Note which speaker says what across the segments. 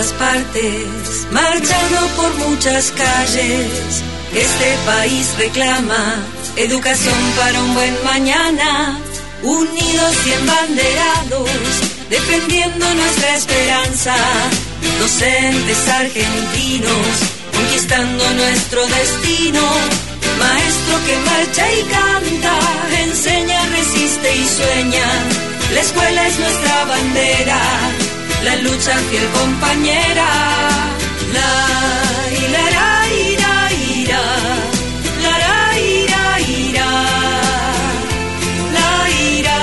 Speaker 1: todas partes, marchando por muchas calles. Este país reclama educación para un buen mañana, unidos y embanderados, defendiendo nuestra esperanza. Docentes argentinos, conquistando nuestro destino. Maestro que marcha y canta, enseña, resiste y sueña. La escuela es nuestra bandera, la lucha fiel compañera. La ira, ira, ira, la ira, ira, la ira.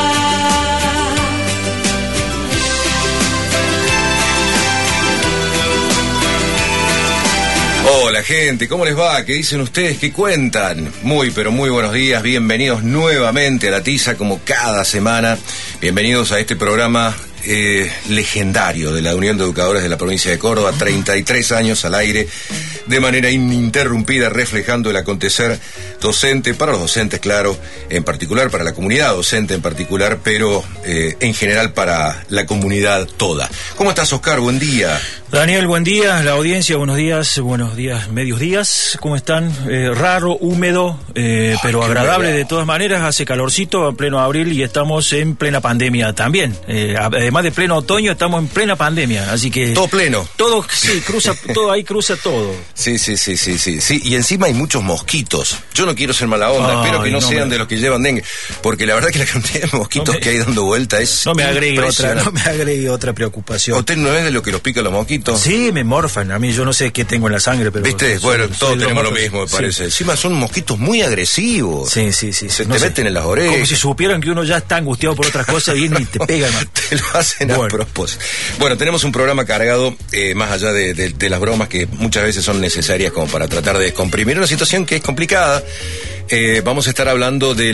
Speaker 2: Hola gente, ¿cómo les va? ¿Qué dicen ustedes? ¿Qué cuentan? Muy, pero muy buenos días, bienvenidos nuevamente a La Tiza como cada semana. Bienvenidos a este programa legendario de la Unión de Educadores de la Provincia de Córdoba, 33 años al aire, de manera ininterrumpida, reflejando el acontecer docente, para los docentes, claro, en particular, para la comunidad docente en particular, pero en general para la comunidad toda. ¿Cómo estás, Oscar? Buen día.
Speaker 3: Daniel, buen día, la audiencia, buenos días, medios días, ¿cómo están? Raro, húmedo, pero agradable de todas maneras, hace calorcito en pleno abril y estamos en plena pandemia también. Además de pleno otoño, estamos en plena pandemia, así que...
Speaker 2: Todo pleno.
Speaker 3: Todo, sí, cruza todo.
Speaker 2: Sí, y encima hay muchos mosquitos. Yo no quiero ser mala onda, espero que no sean de los que llevan dengue, porque la verdad que la cantidad de mosquitos que hay dando vuelta es
Speaker 3: no me agregue otra preocupación.
Speaker 2: ¿Usted no es de lo que los pica los mosquitos?
Speaker 3: Sí, me morfan, a mí yo no sé qué tengo en la sangre, pero...
Speaker 2: ¿Viste? Bueno, todos tenemos lo mismo, me parece. Encima son mosquitos muy agresivos.
Speaker 3: Sí.
Speaker 2: Se te meten en las orejas.
Speaker 3: Como si supieran que uno ya está angustiado por otras cosas y te pegan.
Speaker 2: Te lo hacen a propósito. Bueno, tenemos un programa cargado, más allá de las bromas que muchas veces son necesarias como para tratar de descomprimir una situación que es complicada. Vamos a estar hablando de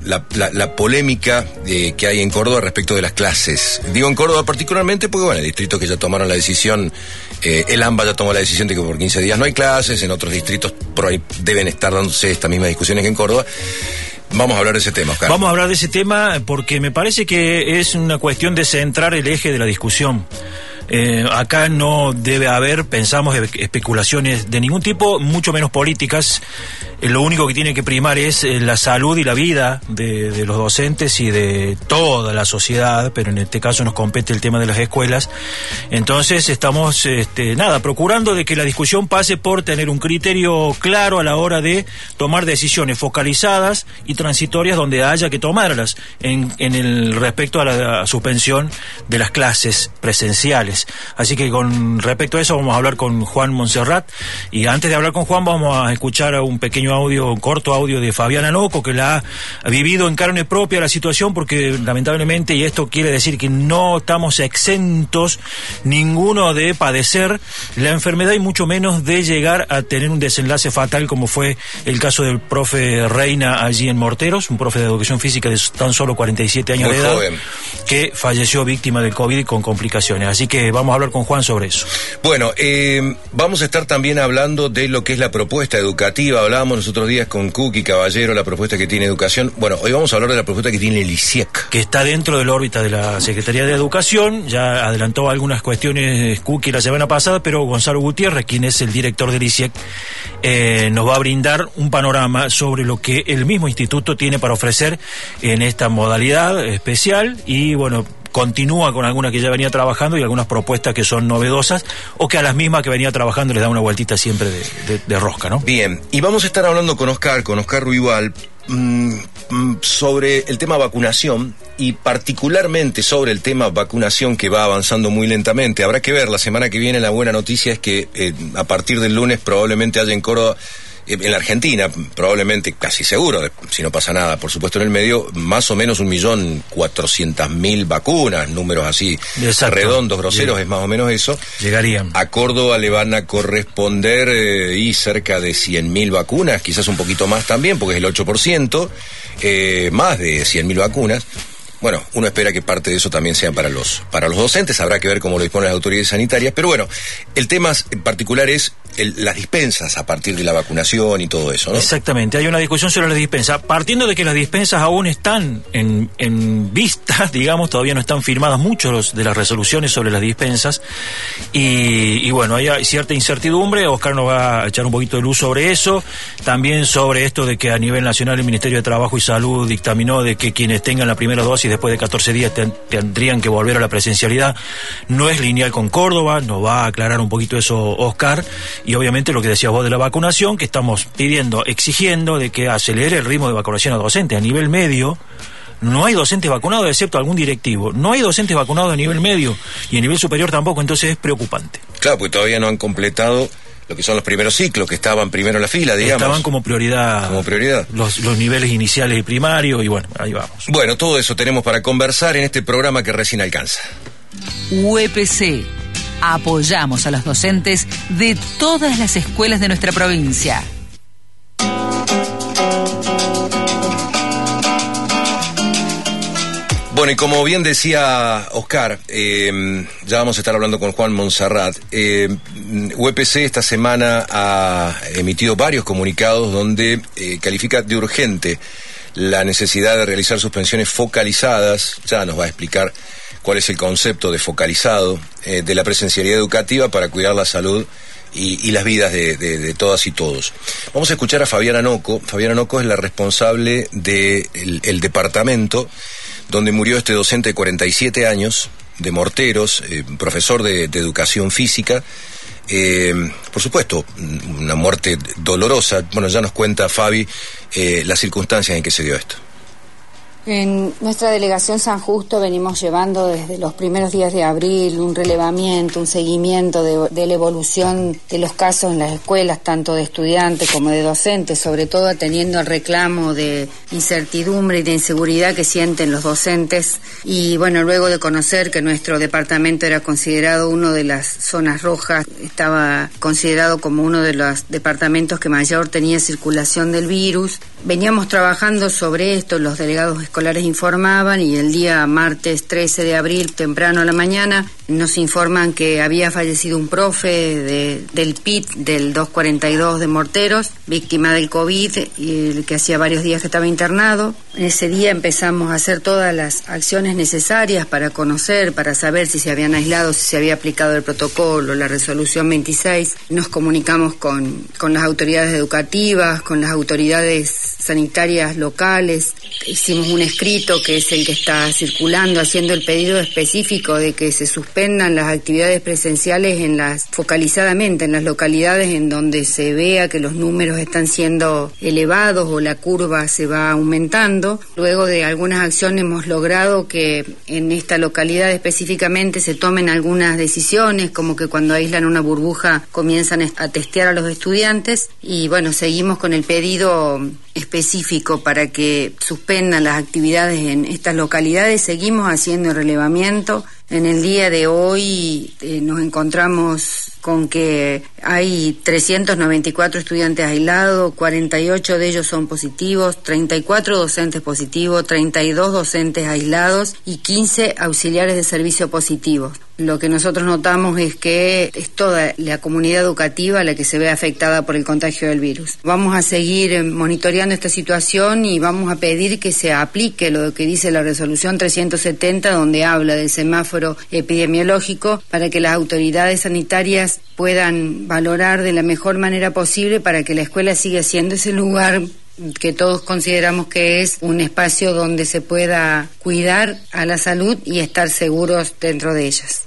Speaker 2: la polémica que hay en Córdoba respecto de las clases. Digo en Córdoba particularmente porque, bueno, el distrito que ya tomaron la decisión, el AMBA ya tomó la decisión de que por 15 días no hay clases, en otros distritos por ahí deben estar dándose estas mismas discusiones que en Córdoba. Vamos a hablar de ese tema, Oscar.
Speaker 3: Vamos a hablar de ese tema porque me parece que es una cuestión de centrar el eje de la discusión. Acá no debe haber, pensamos, especulaciones de ningún tipo, mucho menos políticas. Lo único que tiene que primar es la salud y la vida de los docentes y de toda la sociedad, pero en este caso nos compete el tema de las escuelas. Entonces estamos procurando de que la discusión pase por tener un criterio claro a la hora de tomar decisiones focalizadas y transitorias donde haya que tomarlas en el respecto a la suspensión de las clases presenciales. Así que con respecto a eso vamos a hablar con Juan Monserrat, y antes de hablar con Juan vamos a escuchar un corto audio de Fabiana Noco, que la ha vivido en carne propia la situación, porque lamentablemente, y esto quiere decir que no estamos exentos ninguno de padecer la enfermedad y mucho menos de llegar a tener un desenlace fatal, como fue el caso del profe Reina allí en Morteros, un profe de educación física de tan solo 47 años de edad, joven, que falleció víctima del COVID y con complicaciones. Así que vamos a hablar con Juan sobre eso.
Speaker 2: Bueno, vamos a estar también hablando de lo que es la propuesta educativa. Hablábamos los otros días con Cookie Caballero, la propuesta que tiene Educación. Bueno, hoy vamos a hablar de la propuesta que tiene el ISIEC,
Speaker 3: que está dentro de la órbita de la Secretaría de Educación. Ya adelantó algunas cuestiones Cookie la semana pasada, pero Gonzalo Gutiérrez, quien es el director del ISIEC, nos va a brindar un panorama sobre lo que el mismo instituto tiene para ofrecer en esta modalidad especial, y bueno, continúa con algunas que ya venía trabajando y algunas propuestas que son novedosas o que a las mismas que venía trabajando les da una vueltita siempre de rosca, ¿no?
Speaker 2: Bien, y vamos a estar hablando con Oscar Ruibal sobre el tema vacunación, y particularmente sobre el tema vacunación, que va avanzando muy lentamente. Habrá que ver, la semana que viene la buena noticia es que a partir del lunes probablemente haya en Córdoba, en la Argentina, probablemente, casi seguro, si no pasa nada, por supuesto en el medio, más o menos 1.400.000 vacunas, números así. Exacto. Redondos, groseros. Bien. Es más o menos eso.
Speaker 3: Llegarían.
Speaker 2: A Córdoba le van a corresponder y cerca de 100.000 vacunas, quizás un poquito más también, porque es el 8%, más de 100.000 vacunas. Bueno, uno espera que parte de eso también sea para los docentes, habrá que ver cómo lo disponen las autoridades sanitarias, pero bueno, el tema en particular es las dispensas a partir de la vacunación y todo eso, ¿no?
Speaker 3: Exactamente, hay una discusión sobre las dispensas, partiendo de que las dispensas aún están en vista, digamos, todavía no están firmadas muchas de las resoluciones sobre las dispensas, y bueno, hay cierta incertidumbre. Oscar nos va a echar un poquito de luz sobre eso, también sobre esto de que a nivel nacional el Ministerio de Trabajo y Salud dictaminó de que quienes tengan la primera dosis después de 14 días tendrían que volver a la presencialidad. No es lineal con Córdoba, nos va a aclarar un poquito eso Oscar, y obviamente lo que decías vos de la vacunación, que estamos exigiendo de que acelere el ritmo de vacunación a docentes. A nivel medio no hay docentes vacunados excepto algún directivo, no hay docentes vacunados a nivel medio y a nivel superior tampoco, entonces es preocupante.
Speaker 2: Claro, porque todavía no han completado lo que son los primeros ciclos, que estaban primero en la fila, digamos.
Speaker 3: Estaban como prioridad.
Speaker 2: Como prioridad.
Speaker 3: Los niveles iniciales y primarios, y bueno, ahí vamos.
Speaker 2: Bueno, todo eso tenemos para conversar en este programa que recién alcanza.
Speaker 4: UPC. Apoyamos a los docentes de todas las escuelas de nuestra provincia.
Speaker 2: Bueno, y como bien decía Oscar, ya vamos a estar hablando con Juan Monserrat. UPC esta semana ha emitido varios comunicados donde califica de urgente la necesidad de realizar suspensiones focalizadas. Ya nos va a explicar cuál es el concepto de focalizado de la presencialidad educativa para cuidar la salud y las vidas de todas y todos. Vamos a escuchar a Fabiana Noco. Fabiana Noco es la responsable del departamento donde murió este docente de 47 años, de Morteros, profesor de educación física. Por supuesto, una muerte dolorosa. Bueno, ya nos cuenta Fabi las circunstancias en que se dio esto.
Speaker 5: En nuestra delegación San Justo venimos llevando desde los primeros días de abril un relevamiento, un seguimiento de la evolución de los casos en las escuelas, tanto de estudiantes como de docentes, sobre todo atendiendo al reclamo de incertidumbre y de inseguridad que sienten los docentes. Y bueno, luego de conocer que nuestro departamento era considerado uno de las zonas rojas, estaba considerado como uno de los departamentos que mayor tenía circulación del virus, veníamos trabajando sobre esto, los delegados escolares informaban, y el día martes 13 de abril, temprano a la mañana, nos informan que había fallecido un profe del PIT del 242 de Morteros, víctima del COVID, y que hacía varios días que estaba internado. En ese día empezamos a hacer todas las acciones necesarias para conocer, para saber si se habían aislado, si se había aplicado el protocolo, la resolución 26. Nos comunicamos con las autoridades educativas, con las autoridades sanitarias locales. Hicimos un escrito que es el que está circulando, haciendo el pedido específico de que se suspendan las actividades presenciales focalizadamente en las localidades en donde se vea que los números están siendo elevados o la curva se va aumentando. Luego de algunas acciones hemos logrado que en esta localidad específicamente se tomen algunas decisiones, como que cuando aíslan una burbuja comienzan a testear a los estudiantes, y bueno, seguimos con el pedido específico para que suspendan las actividades en estas localidades. Seguimos haciendo el relevamiento. En el día de hoy nos encontramos con que hay 394 estudiantes aislados, 48 de ellos son positivos, 34 docentes positivos, 32 docentes aislados y 15 auxiliares de servicio positivos. Lo que nosotros notamos es que es toda la comunidad educativa la que se ve afectada por el contagio del virus. Vamos a seguir monitoreando esta situación y vamos a pedir que se aplique lo que dice la resolución 370, donde habla del semáforo epidemiológico, para que las autoridades sanitarias puedan valorar de la mejor manera posible para que la escuela siga siendo ese lugar que todos consideramos que es un espacio donde se pueda cuidar a la salud y estar seguros dentro de ellas.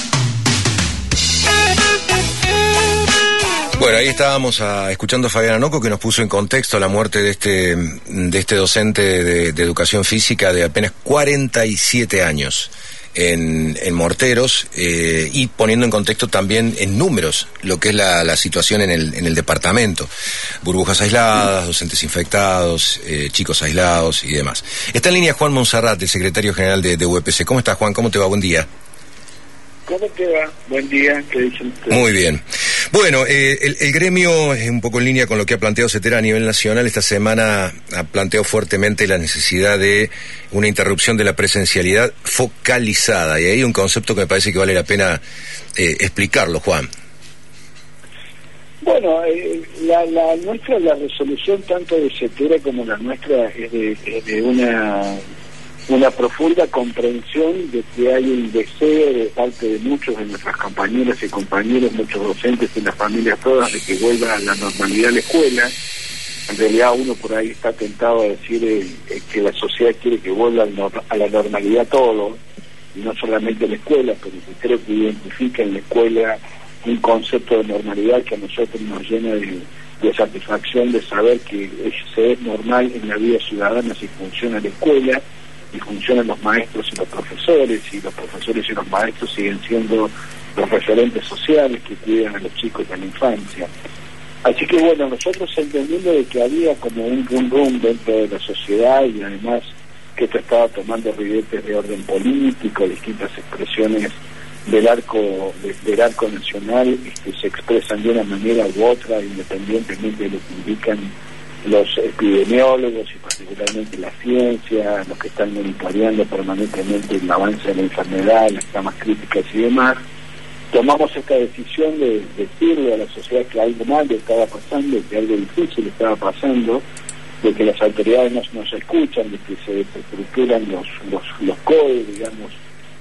Speaker 2: Bueno, ahí estábamos escuchando a Fabiana Noco, que nos puso en contexto la muerte de este docente de educación física de apenas 47 años en Morteros, y poniendo en contexto también en números lo que es la situación en el departamento. Burbujas aisladas, docentes infectados, chicos aislados y demás. Está en línea Juan Monserrat, el secretario general de UPC. ¿Cómo estás, Juan? ¿Cómo te va? Buen día.
Speaker 6: ¿Cómo te va? Buen día, ¿qué dicen ustedes?
Speaker 2: Muy bien. Bueno, el gremio es un poco en línea con lo que ha planteado CETERA a nivel nacional. Esta semana ha planteado fuertemente la necesidad de una interrupción de la presencialidad focalizada. Y ahí hay un concepto que me parece que vale la pena explicarlo, Juan.
Speaker 6: Bueno, la nuestra, la resolución tanto de CETERA como la nuestra es de una profunda comprensión de que hay un deseo de parte de muchos de nuestras compañeras y compañeros, muchos docentes y las familias todas, de que vuelva a la normalidad la escuela. En realidad uno por ahí está tentado a decir que la sociedad quiere que vuelva a la normalidad todo, y no solamente la escuela, pero que creo que identifica en la escuela un concepto de normalidad que a nosotros nos llena de satisfacción de saber que se es normal en la vida ciudadana si funciona la escuela y funcionan los maestros y los profesores y los maestros siguen siendo los referentes sociales que cuidan a los chicos de la infancia. Así que bueno, nosotros entendiendo de que había como un rum dentro de la sociedad y además que esto estaba tomando ribetes de orden político, distintas expresiones del arco nacional se expresan de una manera u otra, independientemente de lo que indican los epidemiólogos y particularmente la ciencia, los que están monitoreando permanentemente el avance de la enfermedad, las camas críticas y demás. Tomamos esta decisión de decirle a la sociedad que algo malo estaba pasando, que algo difícil estaba pasando, de que las autoridades no se escuchan, de que se desestructuran los codes, digamos,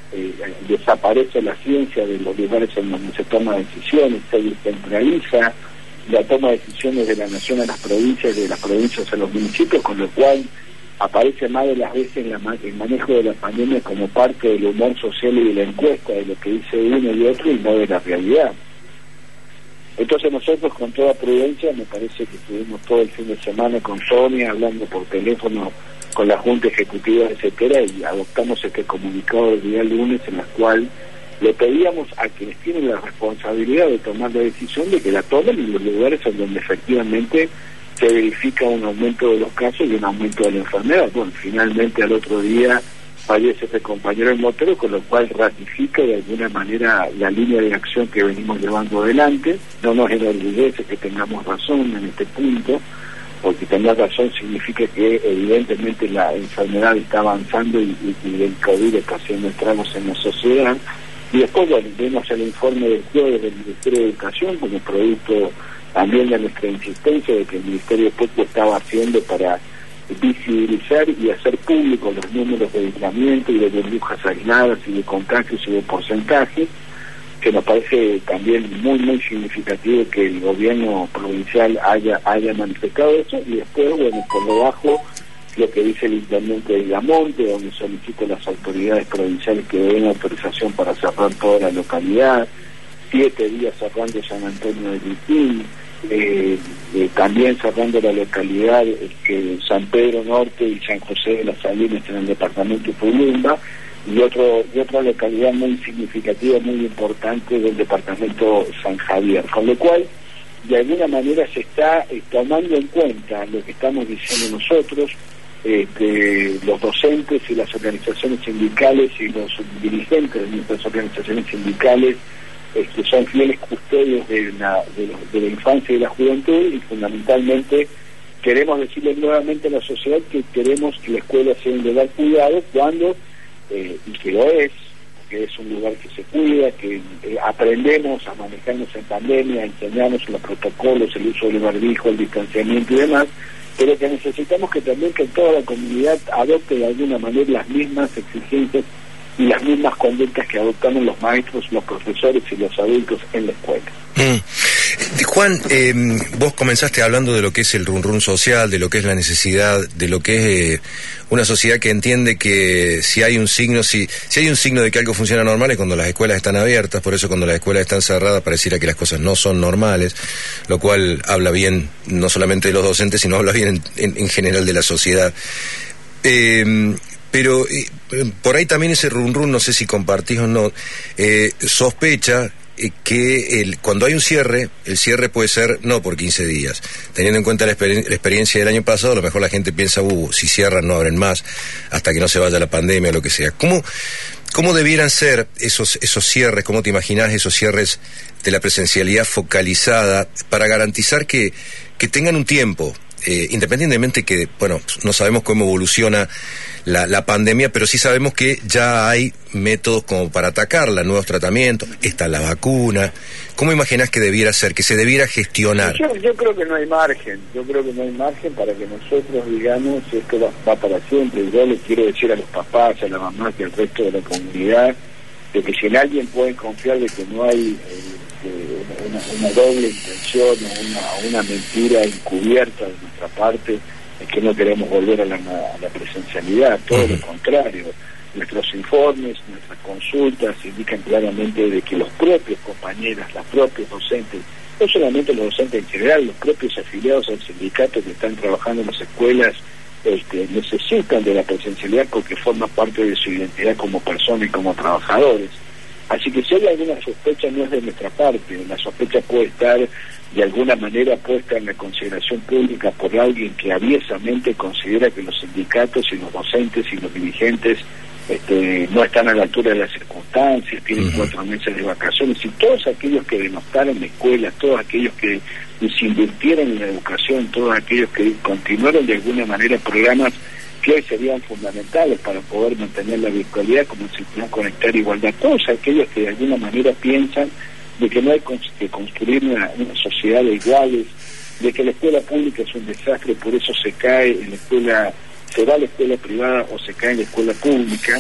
Speaker 6: desaparece la ciencia de los lugares en donde se toma decisiones, se descentraliza la toma de decisiones de la nación a las provincias, de las provincias a los municipios, con lo cual aparece más de las veces el manejo de la pandemia como parte del humor social y de la encuesta, de lo que dice uno y otro y no de la realidad. Entonces nosotros con toda prudencia, me parece que estuvimos todo el fin de semana con Sonia hablando por teléfono con la Junta Ejecutiva, etcétera, y adoptamos este comunicado del día lunes en el cual le pedíamos a quienes tienen la responsabilidad de tomar la decisión de que la tomen en los lugares en donde efectivamente se verifica un aumento de los casos y un aumento de la enfermedad. Bueno, finalmente al otro día fallece este compañero en Motero, con lo cual ratifica de alguna manera la línea de acción que venimos llevando adelante. No nos enorgullece que tengamos razón en este punto, porque tener razón significa que evidentemente la enfermedad está avanzando y el COVID está haciendo estragos en la sociedad. Y después, bueno, vemos el informe del jueves del Ministerio de Educación como producto también de nuestra insistencia de que el Ministerio poco estaba haciendo para visibilizar y hacer públicos los números de aislamiento y de burbujas aisladas y de contagios y de porcentajes, que nos parece también muy significativo que el gobierno provincial haya manifestado eso. Y después, bueno, por lo bajo, lo que dice el intendente de Villamonte, donde solicita a las autoridades provinciales que den autorización para cerrar toda la localidad, 7 días cerrando San Antonio de Litín, también cerrando la localidad San Pedro Norte y San José de las Salinas en el departamento de Pulumba, y otra localidad muy significativa, muy importante del departamento San Javier, con lo cual de alguna manera se está tomando en cuenta lo que estamos diciendo nosotros, los docentes y las organizaciones sindicales y los dirigentes de nuestras organizaciones sindicales, que son fieles custodios de la infancia y de la juventud, y fundamentalmente queremos decirle nuevamente a la sociedad que queremos que la escuela sea un lugar cuidado cuando, y que lo es, que es un lugar que se cuida, que aprendemos a manejarnos en pandemia, a enseñarnos los protocolos, el uso del barbijo, el distanciamiento y demás, pero que necesitamos que también que toda la comunidad adopte de alguna manera las mismas exigencias y las mismas conductas que adoptamos los maestros, los profesores y los adultos en la escuela.
Speaker 2: Juan, vos comenzaste hablando de lo que es el run social, de lo que es la necesidad, de lo que es una sociedad que entiende que si hay un signo de que algo funciona normal es cuando las escuelas están abiertas. Por eso cuando las escuelas están cerradas pareciera que las cosas no son normales, lo cual habla bien no solamente de los docentes, sino habla bien en general de la sociedad. Pero por ahí también ese run, no sé si compartís o no, sospecha que cuando hay un cierre, el cierre puede ser no por 15 días. Teniendo en cuenta la experiencia del año pasado, a lo mejor la gente piensa, si cierran no abren más, hasta que no se vaya la pandemia o lo que sea. ¿Cómo debieran ser esos cierres? ¿Cómo te imaginás esos cierres de la presencialidad focalizada para garantizar que tengan un tiempo? independientemente que, bueno, no sabemos cómo evoluciona la pandemia, pero sí sabemos que ya hay métodos como para atacarla, nuevos tratamientos, está la vacuna. ¿Cómo imaginás que debiera ser, que se debiera gestionar?
Speaker 6: Yo creo que no hay margen, para que nosotros digamos esto va para siempre. Yo les quiero decir a los papás, a la mamá y al resto de la comunidad, de que si en alguien pueden confiar de que no hay una doble intención o una mentira encubierta de nuestra parte, es que no queremos volver a la presencialidad, todo lo contrario. Nuestros informes, nuestras consultas indican claramente de que los propios compañeros, los propios docentes, no solamente los docentes en general, los propios afiliados al sindicato que están trabajando en las escuelas, necesitan de la presencialidad porque forma parte de su identidad como persona y como trabajadores. Así que si hay alguna sospecha, no es de nuestra parte, la sospecha puede estar de alguna manera puesta en la consideración pública por alguien que aviesamente considera que los sindicatos y los docentes y los dirigentes no están a la altura de las circunstancias, tienen 4 meses de vacaciones, y todos aquellos que denostaron la escuela, todos aquellos que desinvirtieron en la educación, todos aquellos que continuaron de alguna manera programas que hoy serían fundamentales para poder mantener la virtualidad, como el Plan Conectar Igualdad, todos aquellos que de alguna manera piensan de que no hay que construir una sociedad de iguales, de que la escuela pública es un desastre, por eso se cae en la escuela, se va a la escuela privada o se cae en la escuela pública.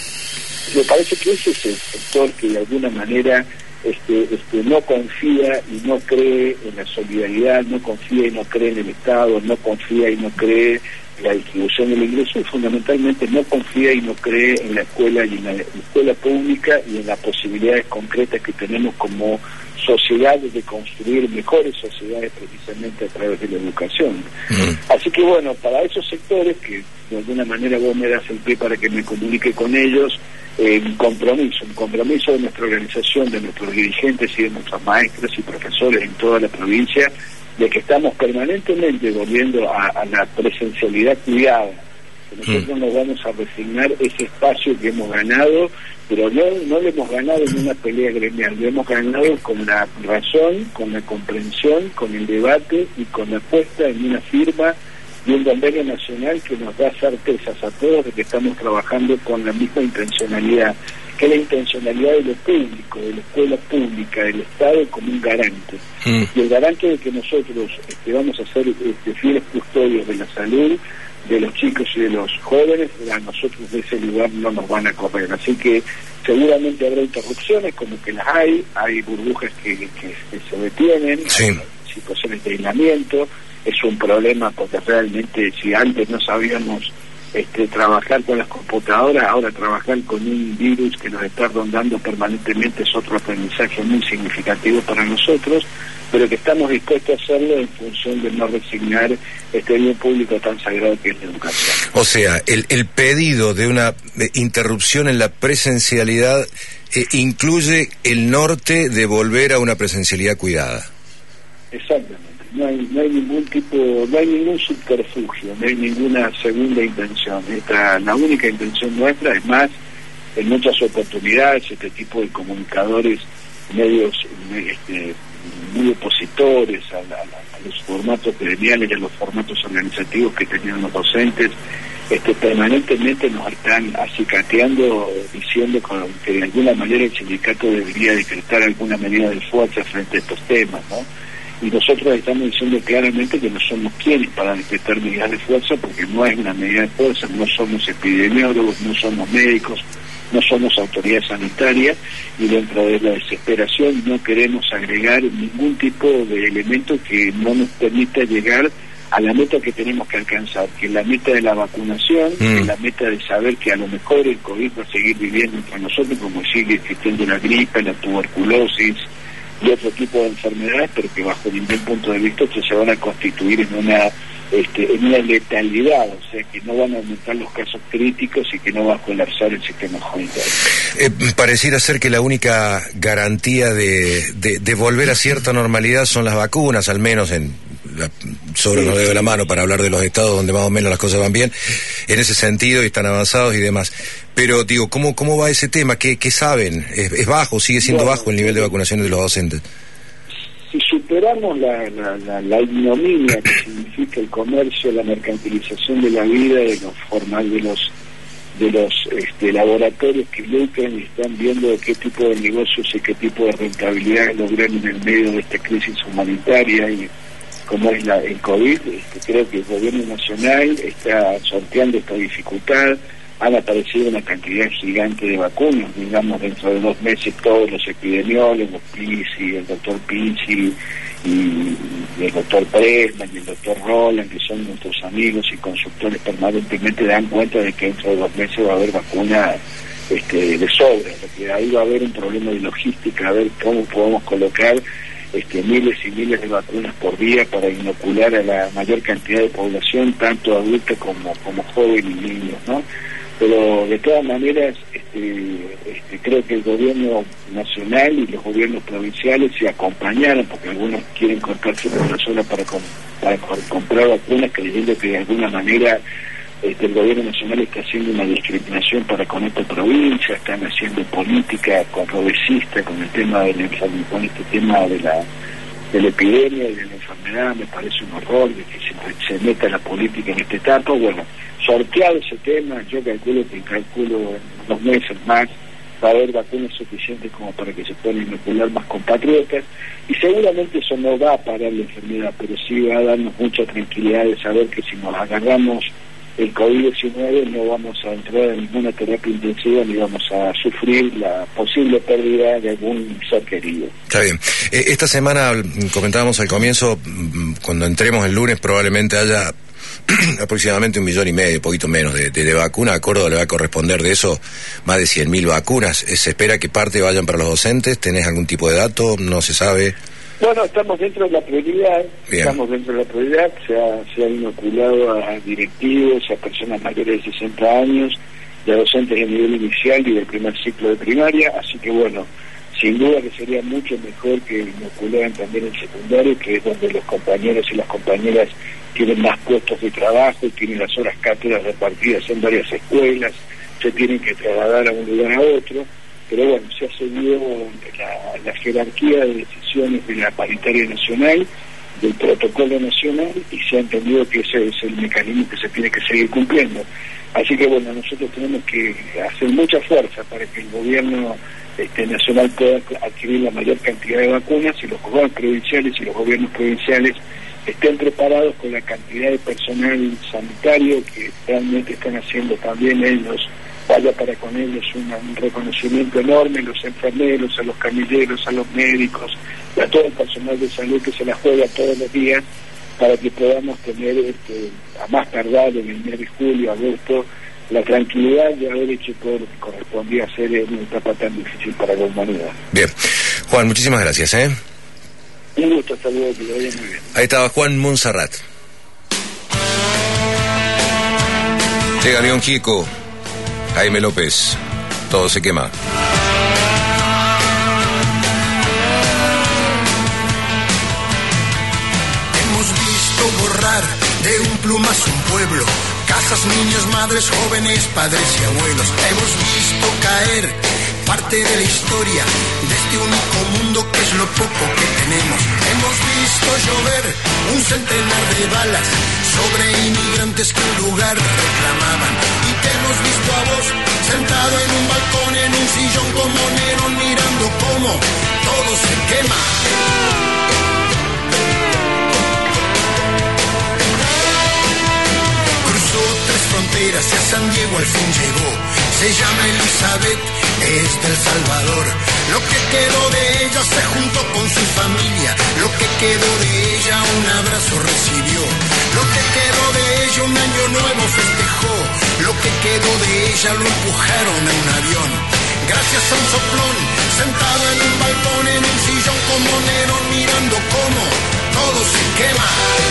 Speaker 6: Me parece que ese es el sector que de alguna manera no confía y no cree en la solidaridad, no confía y no cree en el Estado, no confía y no cree en la distribución del ingreso, y fundamentalmente no confía y no cree en la escuela y en la escuela pública y en las posibilidades concretas que tenemos como sociedades de construir mejores sociedades precisamente a través de la educación. Así que bueno, para esos sectores que de alguna manera vos me das el pie para que me comunique con ellos, un compromiso de nuestra organización, de nuestros dirigentes y de nuestros maestros y profesores en toda la provincia, de que estamos permanentemente volviendo a la presencialidad cuidada, que nosotros nos vamos a resignar ese espacio que hemos ganado, pero no lo hemos ganado en una pelea gremial, lo hemos ganado con la razón, con la comprensión, con el debate y con la puesta en una firma y un convenio nacional que nos da certezas a todos de que estamos trabajando con la misma intencionalidad, que es la intencionalidad de lo público, de la escuela pública, del Estado como un garante. Y el garante de que nosotros vamos a ser fieles custodios de la salud de los chicos y de los jóvenes, a nosotros de ese lugar no nos van a correr. Así que seguramente habrá interrupciones, como que las hay burbujas que se detienen, hay situaciones de aislamiento. Es un problema porque realmente si antes no sabíamos trabajar con las computadoras, ahora trabajar con un virus que nos está rondando permanentemente es otro aprendizaje muy significativo para nosotros, pero que estamos dispuestos a hacerlo en función de no resignar este bien público tan sagrado que es la educación.
Speaker 2: O sea, el pedido de una interrupción en la presencialidad incluye el norte de volver a una presencialidad cuidada.
Speaker 6: Exactamente. No hay ningún subterfugio, no hay ninguna segunda intención. La única intención nuestra, es más, en muchas oportunidades este tipo de comunicadores medios muy opositores a los formatos gremiales y a los formatos organizativos que tenían los docentes, permanentemente nos están acicateando, diciendo que de alguna manera el sindicato debería decretar alguna medida de fuerza frente a estos temas, ¿no? Y nosotros estamos diciendo claramente que no somos quienes para decretar medidas de fuerza, porque no es una medida de fuerza, no somos epidemiólogos, no somos médicos, no somos autoridad sanitaria, y dentro de la desesperación no queremos agregar ningún tipo de elemento que no nos permita llegar a la meta que tenemos que alcanzar, que es la meta de la vacunación, que es la meta de saber que a lo mejor el COVID va a seguir viviendo entre nosotros, como sigue existiendo la gripe, la tuberculosis y otro tipo de enfermedades, pero que bajo ningún punto de vista se van a constituir en una letalidad, o sea que no van a aumentar los casos críticos y que no va a colapsar el sistema sanitario.
Speaker 2: Pareciera ser que la única garantía de volver a cierta normalidad son las vacunas, al menos sobre los dedos de la mano, para hablar de los estados donde más o menos las cosas van bien en ese sentido y están avanzados y demás. Pero digo, ¿cómo va ese tema? ¿Qué saben? ¿Es bajo? ¿Sigue siendo bajo el nivel de vacunación de los docentes?
Speaker 6: si superamos la ignominia que significa el comercio, la mercantilización de la vida, de los laboratorios que lucran y están viendo de qué tipo de negocios y qué tipo de rentabilidad logran en el medio de esta crisis humanitaria y como es el COVID, creo que el gobierno nacional está sorteando esta dificultad. Han aparecido una cantidad gigante de vacunas, digamos, dentro de 2 meses todos los epidemiólogos, Pizzi, el doctor Pizzi y el doctor Presman y el doctor Roland, que son nuestros amigos y consultores permanentemente, dan cuenta de que dentro de 2 meses va a haber vacuna de sobra, porque ahí va a haber un problema de logística, a ver cómo podemos colocar miles y miles de vacunas por día para inocular a la mayor cantidad de población, tanto adulta como joven y niños, ¿no? Pero de todas maneras creo que el gobierno nacional y los gobiernos provinciales se acompañaron, porque algunos quieren cortarse por la zona para comprar vacunas, creyendo que de alguna manera el gobierno nacional está haciendo una discriminación para con esta provincia, están haciendo política progresista con el tema con este tema de la epidemia y de la enfermedad. Me parece un horror de que se meta la política en esta etapa. Bueno, sorteado ese tema, yo calculo en 2 meses más va a haber vacunas suficientes como para que se puedan inocular más compatriotas, y seguramente eso no va a parar la enfermedad, pero sí va a darnos mucha tranquilidad de saber que si nos agarramos el COVID-19 no vamos a entrar en ninguna terapia intensiva ni vamos a sufrir la posible pérdida de algún ser querido.
Speaker 2: Está bien. Esta semana, comentábamos al comienzo, cuando entremos el lunes probablemente haya aproximadamente 1,5 millones, poquito menos, de vacunas. A Córdoba le va a corresponder de eso más de 100.000 vacunas. ¿Se espera que parte vayan para los docentes? ¿Tenés algún tipo de dato? ¿No se sabe?
Speaker 6: Bueno, estamos dentro de la prioridad.
Speaker 2: Bien.
Speaker 6: Estamos dentro de la prioridad. Se ha inoculado a directivos, a personas mayores de 60 años, y a docentes de nivel inicial y del primer ciclo de primaria. Así que bueno, sin duda que sería mucho mejor que inocularan también el secundario, que es donde los compañeros y las compañeras tienen más puestos de trabajo y tienen las horas cátedras repartidas en varias escuelas, se tienen que trasladar a un lugar a otro, pero bueno, se ha seguido la jerarquía de decisiones de la paritaria nacional, del protocolo nacional, y se ha entendido que ese es el mecanismo que se tiene que seguir cumpliendo. Así que bueno, nosotros tenemos que hacer mucha fuerza para que el gobierno nacional pueda adquirir la mayor cantidad de vacunas, y los gobiernos provinciales estén preparados con la cantidad de personal sanitario que realmente están haciendo también ellos, vaya para con ellos un reconocimiento enorme, los enfermeros, a los camilleros, a los médicos, a todo el personal de salud que se la juega todos los días, para que podamos tener a más tardar en el mes de julio, agosto, la tranquilidad de haber hecho todo lo que correspondía hacer en una etapa tan difícil para la humanidad.
Speaker 2: Bien. Juan, muchísimas gracias.
Speaker 6: Un gusto, saludos, que lo vayan muy bien.
Speaker 2: Ahí estaba Juan Monserrat. Llega León Gieco, Jaime López, todo se quema.
Speaker 7: Hemos visto borrar de un plumazo un pueblo, casas, niños, madres, jóvenes, padres y abuelos. Hemos visto caer parte de la historia de este único mundo que es lo poco que tenemos. Hemos visto llover un centenar de balas sobre inmigrantes que un lugar reclamaban, y te hemos visto a vos sentado en un balcón, en un sillón como Nerón, mirando cómo todo se quema. Cruzó 3 fronteras y a San Diego al fin llegó. Se llama Elizabeth, es del Salvador. Lo que quedó de ella se juntó con su familia. Lo que quedó de ella un abrazo recibió. Lo que quedó de ella un año nuevo festejó. Lo que quedó de ella lo empujaron a un avión. Gracias a un soplón, sentado en un balcón, en un sillón como Nerón, mirando cómo todo se quema.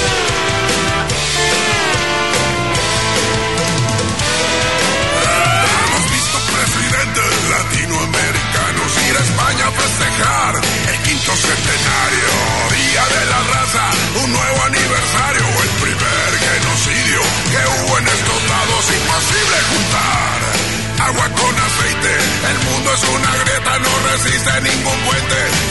Speaker 8: Latinoamericanos ir a España a festejar el 5º centenario, Día de la Raza, un nuevo aniversario, el primer genocidio que hubo en estos lados, imposible juntar agua con aceite, el mundo es una grieta, no resiste ningún puente,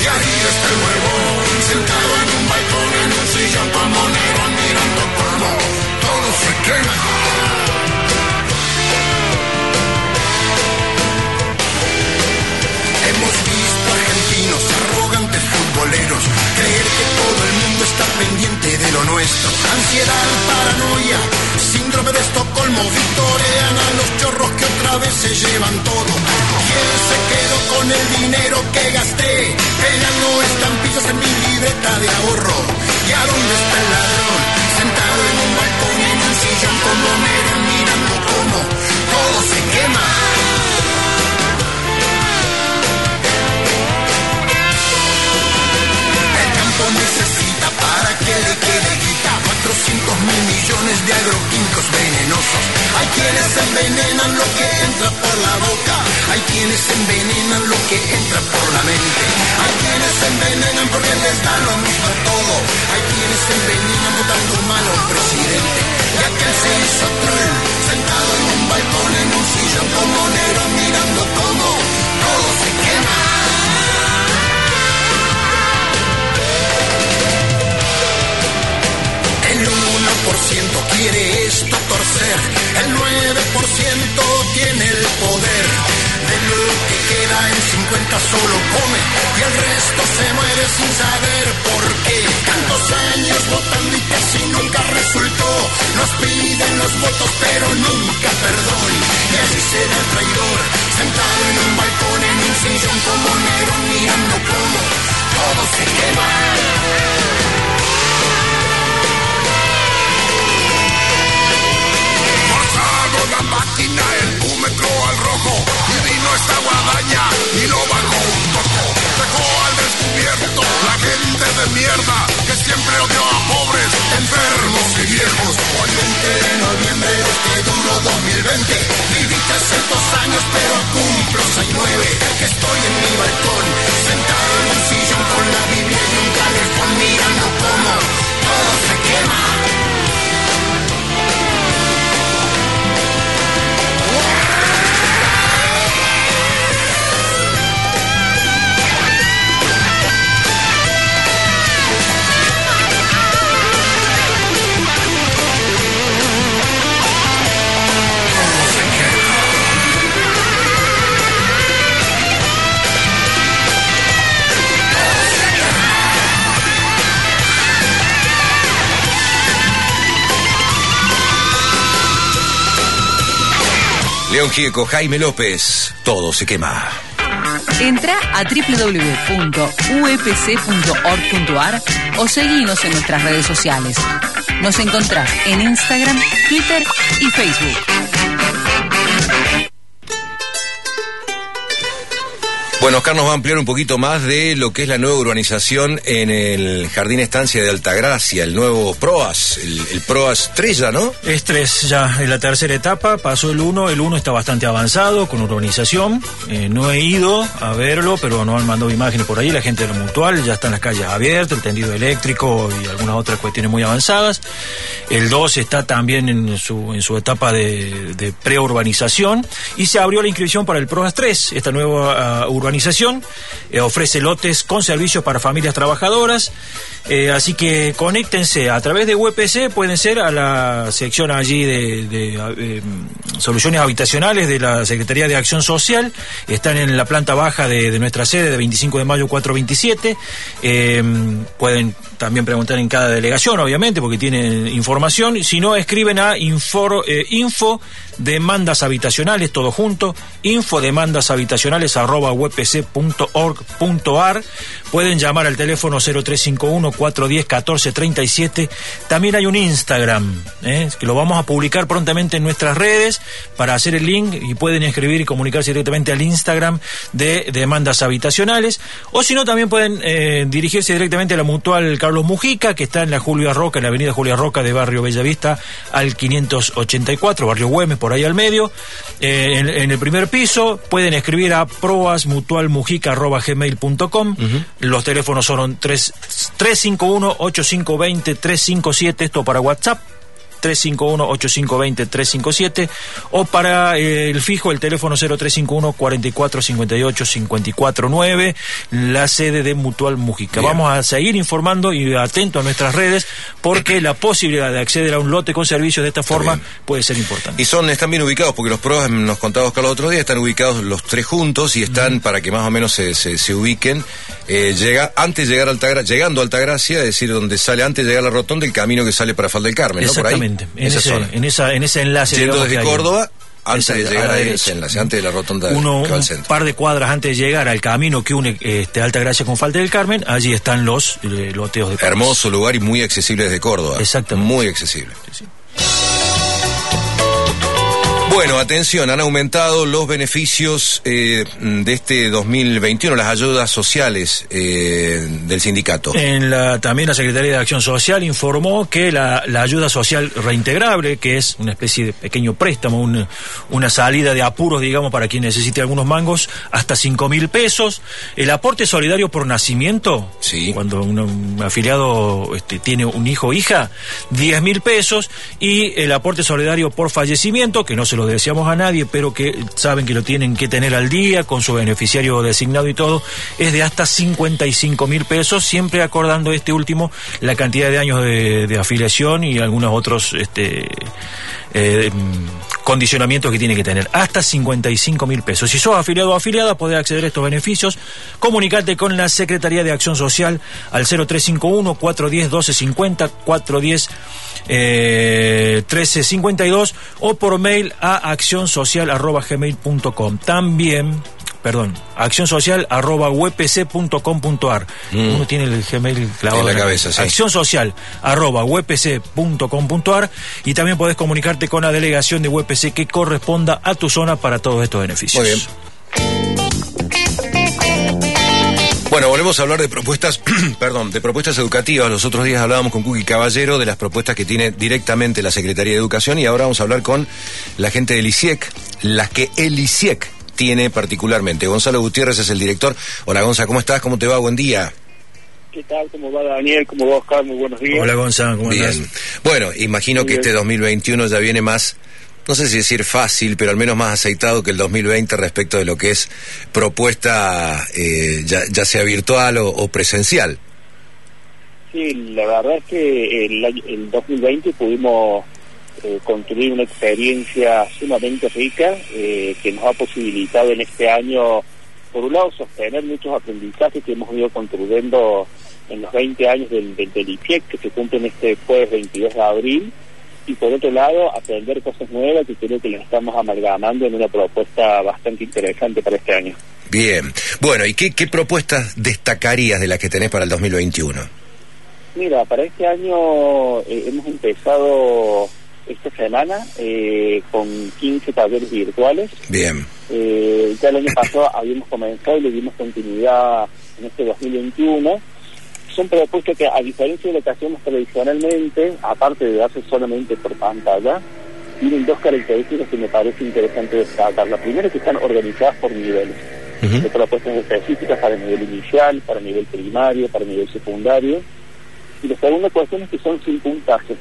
Speaker 7: ansiedad, paranoia, síndrome de Estocolmo, victorean a los chorros que otra vez se llevan todo. ¿Quién se quedó con el dinero que gasté? Pegando estampillas en mi libreta de ahorro. ¿Y a dónde está el ladrón? Sentado en un balcón, en un sillón como Homero, mirando cómo todo se quema. El campo necesita para que le quede guita 400.000 millones de agroquímicos venenosos. Hay quienes envenenan lo que entra por la boca, hay quienes envenenan lo que entra por la mente, hay quienes envenenan porque les da lo mismo todo, hay quienes envenenan votando mal a un presidente. Y aquel se hizo troll, sentado en un balcón, en un sillón como negro, mirando cómo todo se quema. El 1% quiere esto torcer, el 9% tiene el poder. De lo que queda en 50 solo come y el resto se muere sin saber por qué. Tantos años votando y casi nunca resultó. Nos piden los votos pero nunca perdón. Y así será el traidor, sentado en un balcón, en un sillón como negro, mirando cómo todo se quema.
Speaker 8: La máquina, el búmetro al rojo, y vino esta guadaña y lo bajó un poco. Dejó al descubierto la gente de mierda que siempre odió a pobres, enfermos y viejos.
Speaker 7: Hoy 20 de noviembre de este duro 2020, viví 300 años pero cumplo 69. Que estoy en mi balcón, sentado en un sillón con la Biblia y un calefón, mirando cómo todo se quema.
Speaker 2: León Gieco, Jaime López, todo se quema.
Speaker 4: Entra a www.upc.org.ar o seguinos en nuestras redes sociales. Nos encontrás en Instagram, Twitter y Facebook.
Speaker 2: Bueno, Oscar nos va a ampliar un poquito más de lo que es la nueva urbanización en el Jardín Estancia de Altagracia, el nuevo PROAS, el PROAS 3 ya, ¿no?
Speaker 3: Es 3 ya, en la tercera etapa, pasó el 1 está bastante avanzado con urbanización, no he ido a verlo, pero nos han mandado imágenes por ahí, la gente de la Mutual, ya están las calles abiertas, el tendido eléctrico y algunas otras cuestiones muy avanzadas. El 2 está también en su etapa de preurbanización y se abrió la inscripción para el PROAS 3, esta nueva urbanización. Ofrece lotes con servicios para familias trabajadoras, así que conéctense a través de UPC, pueden ser a la sección allí de soluciones habitacionales de la Secretaría de Acción Social, están en la planta baja de nuestra sede de 25 de mayo 427, pueden también preguntar en cada delegación, obviamente, porque tienen información, si no, escriben a info demandas habitacionales, todo junto, infodemandashabitacionales@upc.org.ar. Pueden llamar al teléfono 0351-410-1437. También hay un Instagram, que lo vamos a publicar prontamente en nuestras redes para hacer el link, y pueden escribir y comunicarse directamente al Instagram de Demandas Habitacionales, o si no, también pueden dirigirse directamente a la Mutual Carlos Mujica, que está en la Julia Roca, en la avenida Julia Roca de Barrio Bellavista al 584, Barrio Güemes, por ahí al medio, en el primer piso. Pueden escribir a proasmutualmujica@gmail.com. Los teléfonos son 351-8520-357, esto para WhatsApp, 351-8520-357, o para el fijo, el teléfono 0351-4458-549, la sede de Mutual Mujica.
Speaker 2: Bien.
Speaker 3: Vamos a seguir informando y atento a nuestras redes, porque la posibilidad de acceder a un lote con servicios de esta forma puede ser importante.
Speaker 2: Y están bien ubicados, porque los PROAS, nos contaba Oscar el otro día, están ubicados los tres juntos y están para que más o menos se ubiquen. Antes de llegar a llegando a Altagracia, es decir, donde sale antes de llegar a la rotonda, el camino que sale para Falda del Carmen, ¿no?
Speaker 3: Exactamente,
Speaker 2: por ahí, en
Speaker 3: ese enlace.
Speaker 2: Yendo desde Córdoba, antes
Speaker 3: Exacto,
Speaker 2: de llegar
Speaker 3: a la
Speaker 2: a
Speaker 3: derecha.
Speaker 2: ese enlace, antes de la rotonda que va
Speaker 3: un
Speaker 2: al centro.
Speaker 3: par de cuadras antes de llegar al camino que une Altagracia con Falda del Carmen, allí están los loteos de Córdoba.
Speaker 2: Hermoso lugar y muy accesible desde Córdoba.
Speaker 3: Exactamente.
Speaker 2: Muy accesible.
Speaker 3: Sí.
Speaker 2: Bueno, atención, han aumentado los beneficios de este 2021, las ayudas sociales del sindicato.
Speaker 3: También la Secretaría de Acción Social informó que la ayuda social reintegrable, que es una especie de pequeño préstamo, una salida de apuros, digamos, para quien necesite algunos mangos, hasta 5.000 pesos. El aporte solidario por nacimiento,
Speaker 2: sí,
Speaker 3: cuando un afiliado tiene un hijo o hija, 10.000 pesos. Y el aporte solidario por fallecimiento, que no se lo deseamos a nadie, pero que saben que lo tienen que tener al día con su beneficiario designado y todo, es de hasta 55.000 pesos, siempre acordando este último la cantidad de años de afiliación y algunos otros condicionamientos que tiene que tener. Hasta 55.000 pesos. Si sos afiliado o afiliada, podés acceder a estos beneficios. Comunicate con la Secretaría de Acción Social al 0351-410-1250, 410-1352, o por mail a accionsocial@gmail.com. También, accionsocial@upc.com.ar. Uno tiene el Gmail clavado
Speaker 2: en la cabeza, sí.
Speaker 3: accionsocial@upc.com.ar, y también podés comunicarte con la delegación de UPC que corresponda a tu zona para todos estos beneficios.
Speaker 2: Muy bien. Bueno, volvemos a hablar de propuestas, de propuestas educativas. Los otros días hablábamos con Cookie Caballero de las propuestas que tiene directamente la Secretaría de Educación, y ahora vamos a hablar con la gente del ICIEC, las que el ICIEC tiene particularmente. Gonzalo Gutiérrez es el director. Hola, Gonzalo, ¿cómo estás? ¿Cómo te va? Buen día.
Speaker 6: ¿Qué tal? ¿Cómo va, Daniel? ¿Cómo va, Oscar? Muy buenos días.
Speaker 3: Hola, Gonzalo, ¿cómo
Speaker 2: Bien.
Speaker 3: andás?
Speaker 2: Bueno, imagino
Speaker 6: Muy
Speaker 2: que
Speaker 6: bien.
Speaker 2: este 2021 ya viene más, no sé si decir fácil, pero al menos más aceitado que el 2020 respecto de lo que es propuesta, ya sea virtual o presencial.
Speaker 6: Sí, la verdad es que el 2020 pudimos construir una experiencia sumamente rica que nos ha posibilitado en este año, por un lado, sostener muchos aprendizajes que hemos ido construyendo en los 20 años del ICIEC, que se cumplen este jueves 22 de abril, y por otro lado, aprender cosas nuevas que creo que las estamos amalgamando en una propuesta bastante interesante para este año.
Speaker 2: Bien. Bueno, ¿y qué propuestas destacarías de las que tenés para el 2021?
Speaker 6: Mira, para este año hemos empezado esta semana con 15 talleres virtuales.
Speaker 2: Bien.
Speaker 6: Ya el año pasado habíamos comenzado y le dimos continuidad en este 2021. Son propuestas que, a diferencia de lo que hacemos tradicionalmente, aparte de darse solamente por pantalla, tienen dos características que me parece interesante destacar. La primera es que están organizadas por niveles.
Speaker 2: Uh-huh.
Speaker 6: Hay propuestas específicas para el nivel inicial, para el nivel primario, para el nivel secundario. Y la segunda cuestión es que son sin puntaje.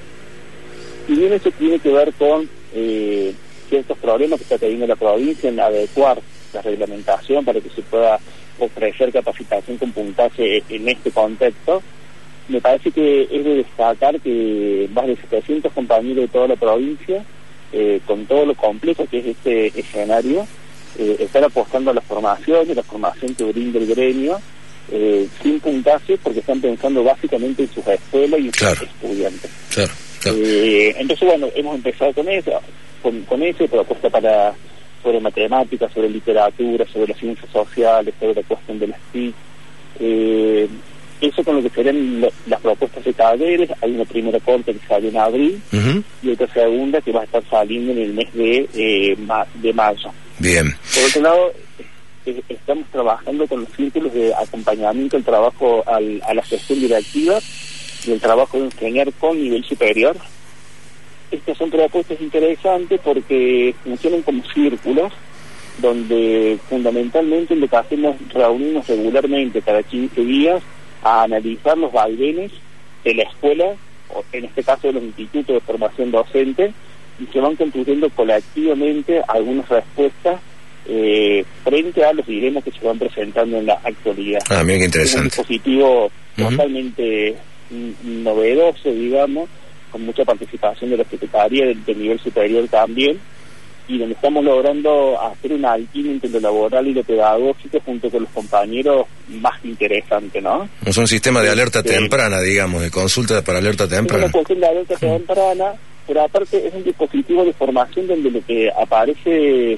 Speaker 6: Y bien, eso tiene que ver con ciertos problemas que está teniendo la provincia en adecuar la reglamentación para que se pueda ofrecer capacitación con puntaje en este contexto. Me parece que es de destacar que más de 700 compañeros de toda la provincia, con todo lo complejo que es este escenario, están apostando a la formación que brinda el gremio, sin puntaje, porque están pensando básicamente en sus escuelas y en sus estudiantes.
Speaker 2: Claro.
Speaker 6: Entonces, bueno, hemos empezado con eso, propuesta sobre matemáticas, sobre literatura, sobre las ciencias sociales, sobre la cuestión de las TIC. Eso con lo que serían las propuestas de talleres. Hay una primera corte que salió en abril, uh-huh, y otra segunda que va a estar saliendo en el mes de mayo.
Speaker 2: Bien.
Speaker 6: Por otro lado, estamos trabajando con los círculos de acompañamiento al trabajo, a la gestión directiva y el trabajo de enseñar con nivel superior. Estas son propuestas interesantes porque funcionan como círculos donde fundamentalmente lo que hacemos, reunimos regularmente cada 15 días a analizar los vaivenes de la escuela en este caso de los institutos de formación docente, y se van construyendo colectivamente algunas respuestas frente a los dilemas que se van presentando en la actualidad.
Speaker 2: Mira qué interesante.
Speaker 6: Es un dispositivo totalmente novedoso, digamos, con mucha participación de la Secretaría del nivel superior también, y donde estamos logrando hacer una alquimia entre lo laboral y lo pedagógico junto con los compañeros más interesante, ¿no?
Speaker 2: Es un sistema de alerta temprana, digamos, de consulta para alerta temprana.
Speaker 6: Es una cuestión de alerta temprana, pero aparte es un dispositivo de formación donde lo que aparece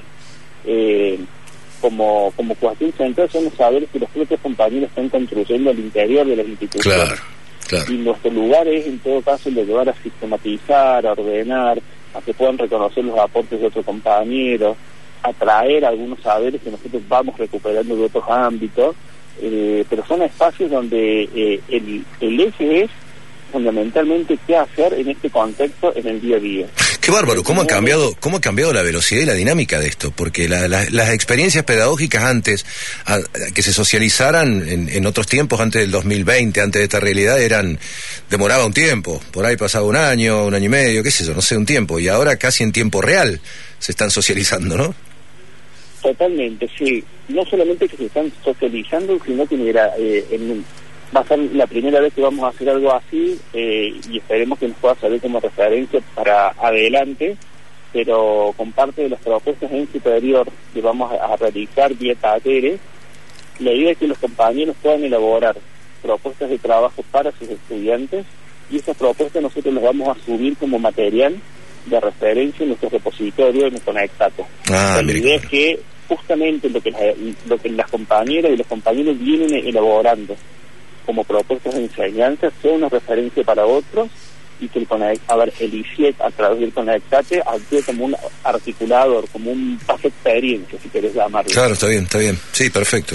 Speaker 6: como cuestión central son los saberes que los propios compañeros están construyendo al interior de las instituciones.
Speaker 2: Claro.
Speaker 6: Y nuestro lugar es, en todo caso, el de llevar a sistematizar, a ordenar, a que puedan reconocer los aportes de otros compañeros, a traer algunos saberes que nosotros vamos recuperando de otros ámbitos, pero son espacios donde el eje es fundamentalmente qué hacer en este contexto en el día a día.
Speaker 2: Qué bárbaro, ¿cómo ha cambiado la velocidad y la dinámica de esto? Porque las experiencias pedagógicas antes, que se socializaran en otros tiempos, antes del 2020, antes de esta realidad, demoraba un tiempo, por ahí pasaba un año y medio, qué sé yo, no sé, un tiempo, y ahora casi en tiempo real se están socializando, ¿no?
Speaker 6: Totalmente, sí. No solamente que se están socializando, sino que mira, va a ser la primera vez que vamos a hacer algo así, y esperemos que nos pueda servir como referencia para adelante, pero con parte de las propuestas en superior que vamos a realizar vía talleres, la idea es que los compañeros puedan elaborar propuestas de trabajo para sus estudiantes, y esas propuestas nosotros las vamos a subir como material de referencia en nuestro repositorio en Conectato. La idea es que justamente lo que las compañeras y los compañeros vienen elaborando como propuestas de enseñanza sea una referencia para otros, y que el ICIEC a través del Conectate actúe como un articulador, como un pase de experiencia, si querés llamarlo.
Speaker 2: Claro, está bien, sí, perfecto.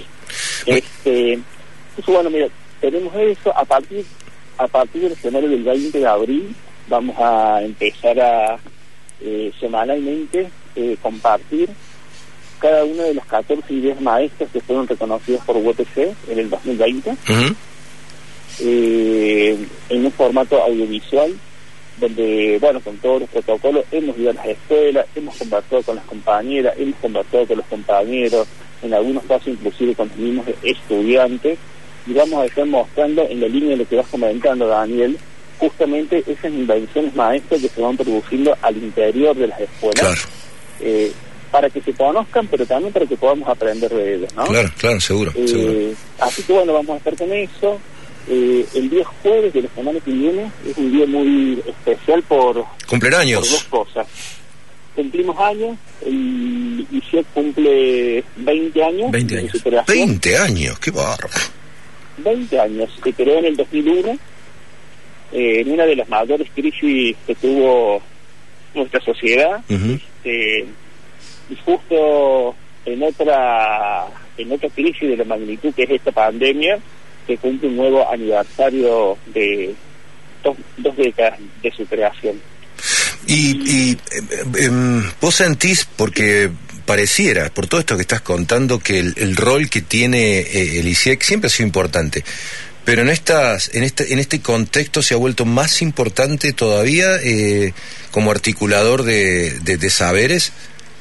Speaker 6: Bueno, mira, tenemos eso. A partir del escenario del 20 de abril vamos a empezar a semanalmente compartir cada una de las 14 ideas maestras que fueron reconocidas por UTC en el 2020, en un formato audiovisual, donde, bueno, con todos los protocolos hemos ido a las escuelas, hemos conversado con las compañeras, hemos conversado con los compañeros, en algunos casos inclusive con los mismos estudiantes, y vamos a estar mostrando, en la línea de lo que vas comentando, Daniel, justamente esas invenciones maestras que se van produciendo al interior de las escuelas. Claro. Para que se conozcan, pero también para que podamos aprender de ellos, ¿no?
Speaker 2: Claro, seguro.
Speaker 6: Así que bueno, vamos a estar con eso. El día jueves de la semana que viene es un día muy especial por dos cosas. Cumplimos años, el ICIEC cumple 20 años.
Speaker 2: 20 años. 20 años, qué bárbaro. 20
Speaker 6: años, se creó en el 2001, en una de las mayores crisis que tuvo nuestra sociedad. Y justo en otra crisis de la magnitud que es esta pandemia, que cumple un nuevo aniversario de dos décadas de su creación.
Speaker 2: Y vos sentís, porque pareciera, por todo esto que estás contando, que el rol que tiene el ICIEC siempre ha sido importante, pero en este contexto se ha vuelto más importante todavía como articulador de saberes.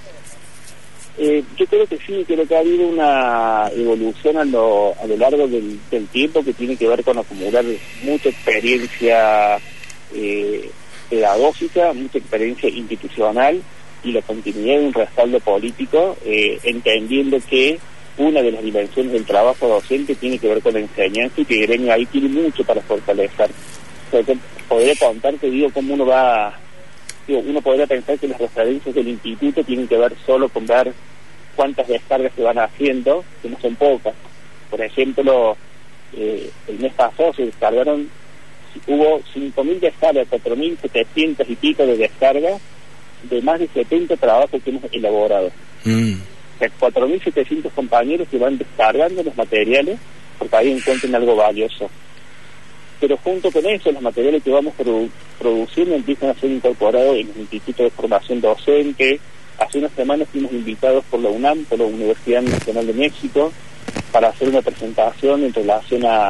Speaker 6: Yo creo que sí, creo que ha habido una evolución a lo largo del tiempo que tiene que ver con acumular mucha experiencia pedagógica, mucha experiencia institucional y la continuidad de un respaldo político, entendiendo que una de las dimensiones del trabajo docente tiene que ver con la enseñanza, y que Gremio ahí tiene mucho para fortalecer. O sea, podría contarte, cómo uno podría pensar que las referencias del instituto tienen que ver solo con ver cuántas descargas se van haciendo, que no son pocas. Por ejemplo, el mes pasado hubo 5.000 descargas, 4.700 y pico de descargas de más de 70 trabajos que hemos elaborado. O sea, 4.700 compañeros que van descargando los materiales porque ahí encuentran algo valioso. Pero junto con eso, los materiales que vamos produciendo empiezan a ser incorporados en el Instituto de Formación Docente. Hace unas semanas fuimos invitados por la UNAM, por la Universidad Nacional de México, para hacer una presentación en relación a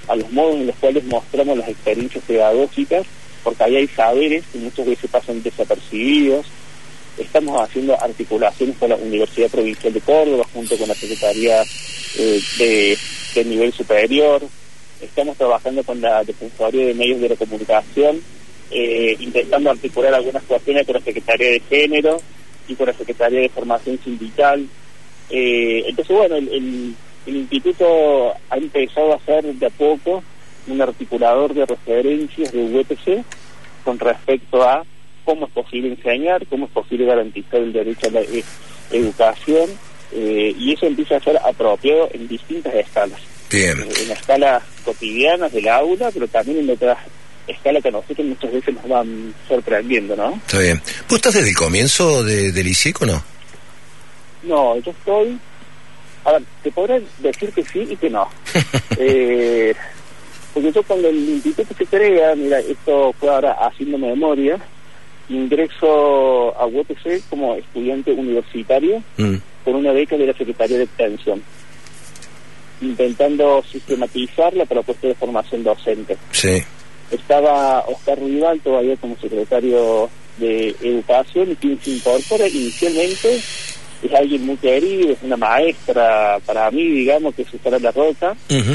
Speaker 6: a los modos en los cuales mostramos las experiencias pedagógicas, porque ahí hay saberes que muchas veces pasan desapercibidos. Estamos haciendo articulaciones con la Universidad Provincial de Córdoba, junto con la Secretaría de Nivel Superior. Estamos trabajando con la Defensoría de Medios de la Comunicación, intentando articular algunas cuestiones con la Secretaría de Género y con la Secretaría de Formación Sindical. Entonces, bueno, el instituto ha empezado a ser de a poco un articulador de referencias de UPC con respecto a cómo es posible enseñar, cómo es posible garantizar el derecho a la educación, y eso empieza a ser apropiado en distintas escalas.
Speaker 2: Bien.
Speaker 6: En escalas cotidianas del aula, pero también en otras escalas que a nosotros muchas veces nos van sorprendiendo, ¿no?
Speaker 2: Está bien. ¿Vos estás desde el comienzo del ISIEC o no?
Speaker 6: No, yo estoy... A ver, te podré decir que sí y que no. Porque yo cuando el instituto se crea, mira, esto fue ahora haciendo memoria, ingreso a UPC como estudiante universitario con una beca de la Secretaría de Extensión, intentando sistematizar la propuesta de formación docente.
Speaker 2: Sí.
Speaker 6: Estaba Oscar Rival todavía como secretario de Educación, y quien se incorpora inicialmente es alguien muy querido, es una maestra para mí, digamos, que es Susana La Roca,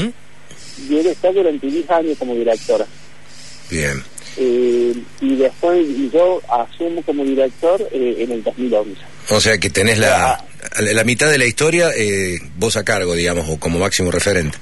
Speaker 6: y él está durante 10 años como directora.
Speaker 2: Bien.
Speaker 6: Y después yo asumo como director en el 2011.
Speaker 2: O sea que tenés la mitad de la historia vos a cargo, digamos, o como máximo referente.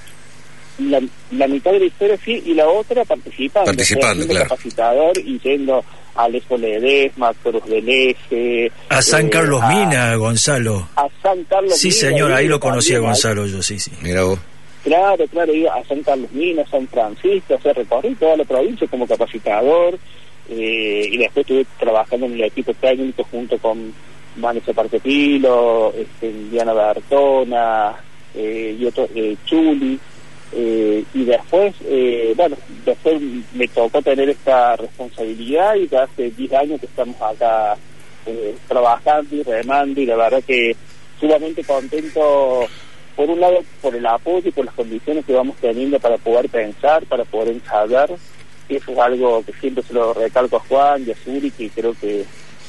Speaker 6: La mitad de la historia sí, y la otra participando,
Speaker 2: claro.
Speaker 6: Capacitador y yendo a Alejo Ledesma, Cruz del Eje,
Speaker 3: a San Carlos Mina, Gonzalo.
Speaker 6: A San Carlos
Speaker 3: sí,
Speaker 6: Mina.
Speaker 3: Sí, señor, ahí lo conocí a Gonzalo yo, sí.
Speaker 2: Mira vos.
Speaker 6: Claro, iba a San Carlos Mina, San Francisco, o sea, recorrí toda la provincia como capacitador, y después estuve trabajando en el equipo técnico junto con Vanessa Parquetilo, Diana Bertona, y otro, Chuli, y después, después me tocó tener esta responsabilidad, y ya hace 10 años que estamos acá trabajando y remando, y la verdad que sumamente contento, por un lado por el apoyo y por las condiciones que vamos teniendo para poder pensar, para poder ensayar. Eso es algo que siempre se lo recalco a Juan y a Zuri, que creo que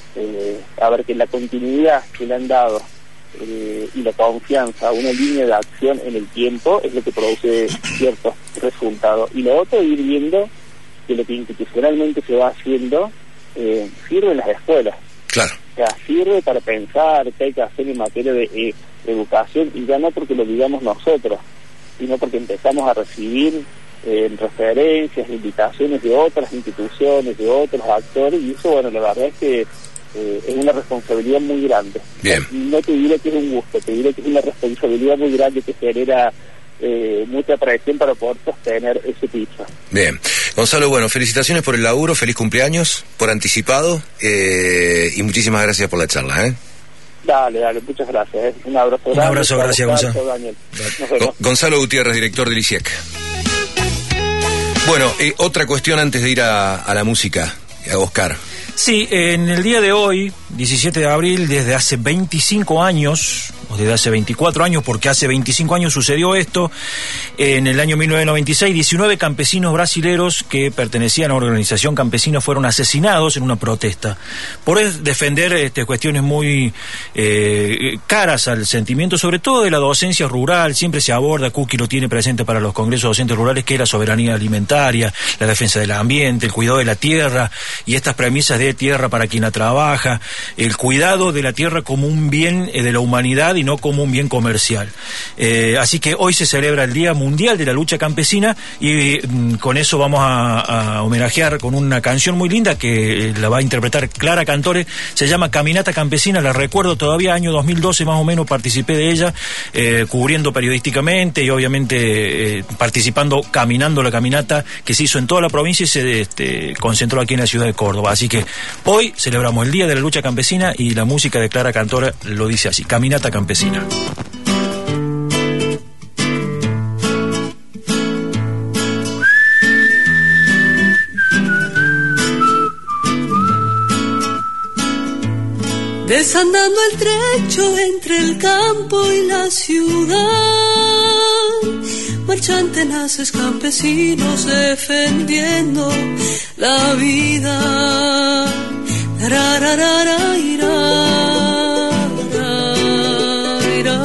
Speaker 6: que la continuidad que le han dado y la confianza a una línea de acción en el tiempo es lo que produce ciertos resultados. Y lo otro, ir viendo que lo que institucionalmente se va haciendo sirve en las escuelas.
Speaker 2: Claro.
Speaker 6: O sea, sirve para pensar qué hay que hacer en materia de educación, y ya no porque lo digamos nosotros, sino porque empezamos a recibir referencias, invitaciones de otras instituciones, de otros actores, y eso, bueno, la verdad es que es una responsabilidad muy grande.
Speaker 2: Bien.
Speaker 6: No te diré que es un gusto, te diré que es una responsabilidad muy grande que genera mucha presión para poder sostener ese piso.
Speaker 2: Bien. Gonzalo, bueno, felicitaciones por el laburo, feliz cumpleaños por anticipado, y muchísimas gracias por la charla,
Speaker 6: Dale, muchas gracias. Un abrazo grande.
Speaker 3: Un abrazo, gracias, Gonzalo.
Speaker 6: Daniel.
Speaker 2: Gonzalo Gutiérrez, director del ISIEC. Bueno, otra cuestión antes de ir a la música, a Oscar.
Speaker 3: Sí, en el día de hoy, 17 de abril, desde hace 25 años, o desde hace 24 años, porque hace 25 años sucedió esto, en el año 1996, 19 campesinos brasileros que pertenecían a una organización campesina fueron asesinados en una protesta por defender cuestiones muy caras al sentimiento, sobre todo de la docencia rural. Siempre se aborda, Kuki lo tiene presente para los congresos docentes rurales, que es la soberanía alimentaria, la defensa del ambiente, el cuidado de la tierra, y estas premisas de tierra para quien la trabaja, el cuidado de la tierra como un bien de la humanidad y no como un bien comercial. Así que hoy se celebra el Día Mundial de la Lucha Campesina, y con eso vamos a homenajear con una canción muy linda que la va a interpretar Clara Cantore, se llama Caminata Campesina. La recuerdo todavía, año 2012 más o menos participé de ella, cubriendo periodísticamente y obviamente participando, caminando la caminata que se hizo en toda la provincia y se concentró aquí en la ciudad de Córdoba. Así que hoy celebramos el Día de la Lucha Campesina, y la música de Clara Cantore lo dice así: Caminata Campesina.
Speaker 1: Desandando el trecho entre el campo y la ciudad, marchan tenaces campesinos defendiendo la vida. Rararara, irá, irá,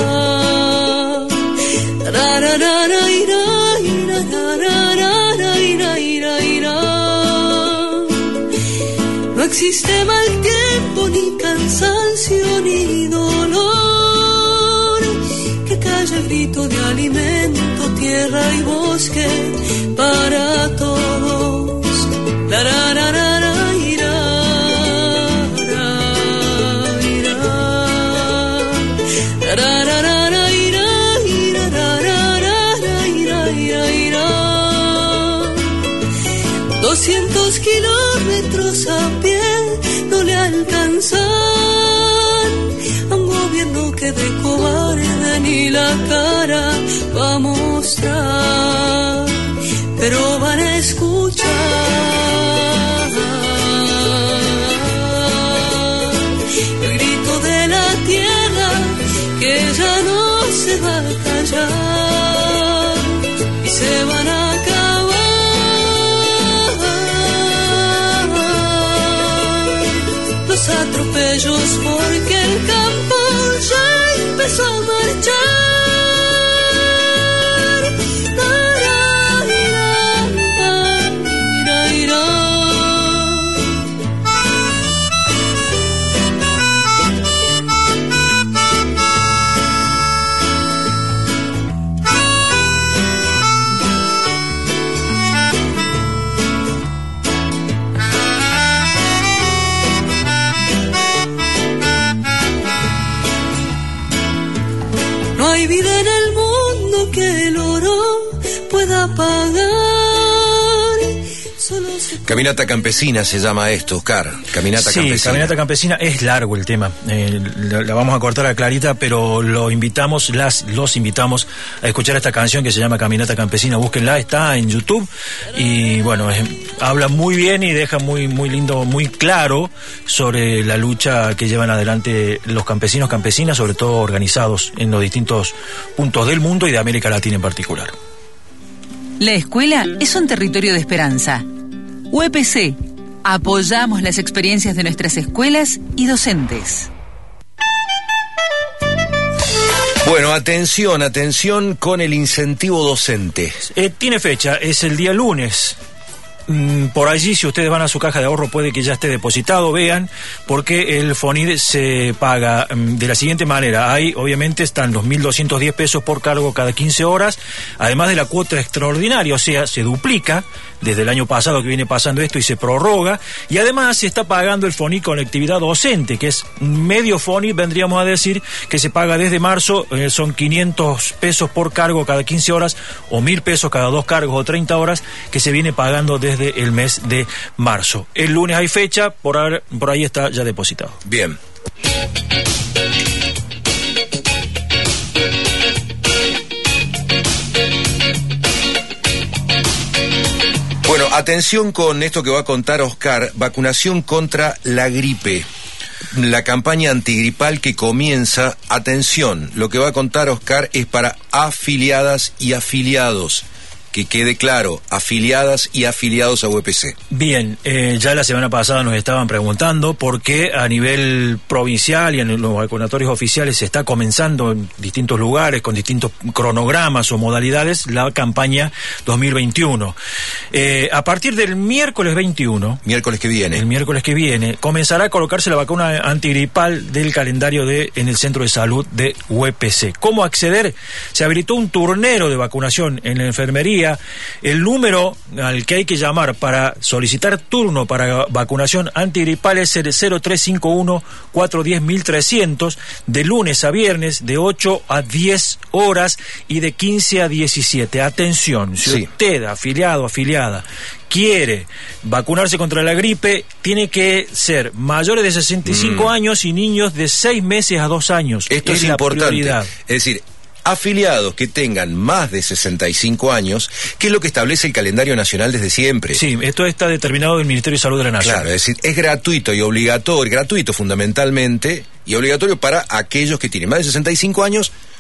Speaker 1: rararara, irá, irá, rararara, irá, irá, irá. No existe mal tiempo, ni cansancio, ni dolor que calle el grito de alimento, tierra y bosque para todos. La, ra, ra, ra, ra, irá, ra, irá, ra, ra, ra, ra, irá, irá, ra, ra, ra, ra, irá, irá, irá. 200 kilómetros a pie no le alcanzan a un gobierno que de cobarde ni la cara va a mostrar, pero van a escuchar el grito de la tierra que ya no se va a callar y se van a acabar los atropellos, porque el campo ya empezó a marchar. No hay vida en el mundo que el oro pueda pagar.
Speaker 2: Caminata campesina se llama esto, Oscar. Caminata campesina.
Speaker 3: Sí, caminata campesina. Es largo el tema. La vamos a cortar a Clarita, pero los invitamos a escuchar esta canción que se llama Caminata Campesina. Búsquenla, está en YouTube. Y bueno, habla muy bien y deja muy lindo, muy claro sobre la lucha que llevan adelante los campesinos, campesinas, sobre todo organizados en los distintos puntos del mundo y de América Latina en particular.
Speaker 4: La escuela es un territorio de esperanza. UPC. Apoyamos las experiencias de nuestras escuelas y docentes.
Speaker 2: Bueno, atención con el incentivo docente.
Speaker 3: Tiene fecha, es el día lunes. Por allí, si ustedes van a su caja de ahorro, puede que ya esté depositado, vean, porque el FONID se paga de la siguiente manera. Obviamente están los 1.210 pesos por cargo cada 15 horas, además de la cuota extraordinaria, o sea, se duplica desde el año pasado que viene pasando esto y se prorroga, y además se está pagando el FONID conectividad docente, que es medio FONID, vendríamos a decir, que se paga desde marzo, son 500 pesos por cargo cada 15 horas, o 1.000 pesos cada 2 cargos o 30 horas, que se viene pagando desde el mes de marzo. El lunes hay fecha, por ahí está ya depositado.
Speaker 2: Bien. Bueno, atención con esto que va a contar Oscar, vacunación contra la gripe. La campaña antigripal que comienza, atención, lo que va a contar Oscar es para afiliadas y afiliados. Que quede claro, afiliadas y afiliados a UPC.
Speaker 3: Bien, ya la semana pasada nos estaban preguntando por qué a nivel provincial y en los vacunatorios oficiales se está comenzando en distintos lugares, con distintos cronogramas o modalidades, la campaña 2021. A partir del miércoles 21...
Speaker 2: Miércoles que viene.
Speaker 3: El miércoles que viene, comenzará a colocarse la vacuna antigripal del calendario en el Centro de Salud de UPC. ¿Cómo acceder? Se habilitó un turnero de vacunación en la enfermería. El número al que hay que llamar para solicitar turno para vacunación antigripal es el 0351-410-1300, de lunes a viernes, de 8 a 10 horas y de 15 a 17. Atención, si usted, afiliado, afiliada, quiere vacunarse contra la gripe, tiene que ser mayores de 65 años y niños de 6 meses a 2 años.
Speaker 2: Esto es importante. Prioridad. Es decir, afiliados que tengan más de 65 años, que es lo que establece el calendario nacional desde siempre.
Speaker 3: Sí, esto está determinado del Ministerio de Salud de la Nación.
Speaker 2: Claro, es decir, es gratuito y obligatorio, gratuito fundamentalmente, y obligatorio para aquellos que tienen más de 65 años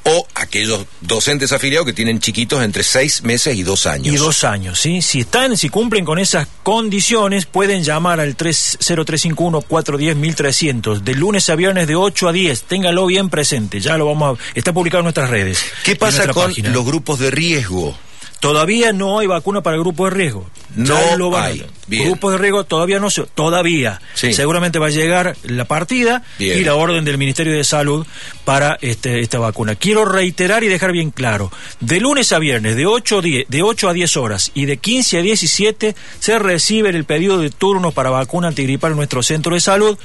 Speaker 2: o aquellos docentes afiliados que tienen chiquitos entre 6 meses y 2 años.
Speaker 3: Y 2 años, ¿sí? Si cumplen con esas condiciones, pueden llamar al 0351-410-1300, de lunes a viernes de 8 a 10. Ténganlo bien presente, ya lo está publicado en nuestras redes.
Speaker 2: ¿Qué pasa con los grupos de riesgo?
Speaker 3: Todavía no hay vacuna para grupos de riesgo.
Speaker 2: No hay.
Speaker 3: Grupos de riesgo todavía no se... Todavía. Sí. Seguramente va a llegar la partida y la orden del Ministerio de Salud para esta vacuna. Quiero reiterar y dejar bien claro. De lunes a viernes, de 8 a 10 horas y de 15 a 17, se recibe el pedido de turno para vacuna antigripal en nuestro centro de salud,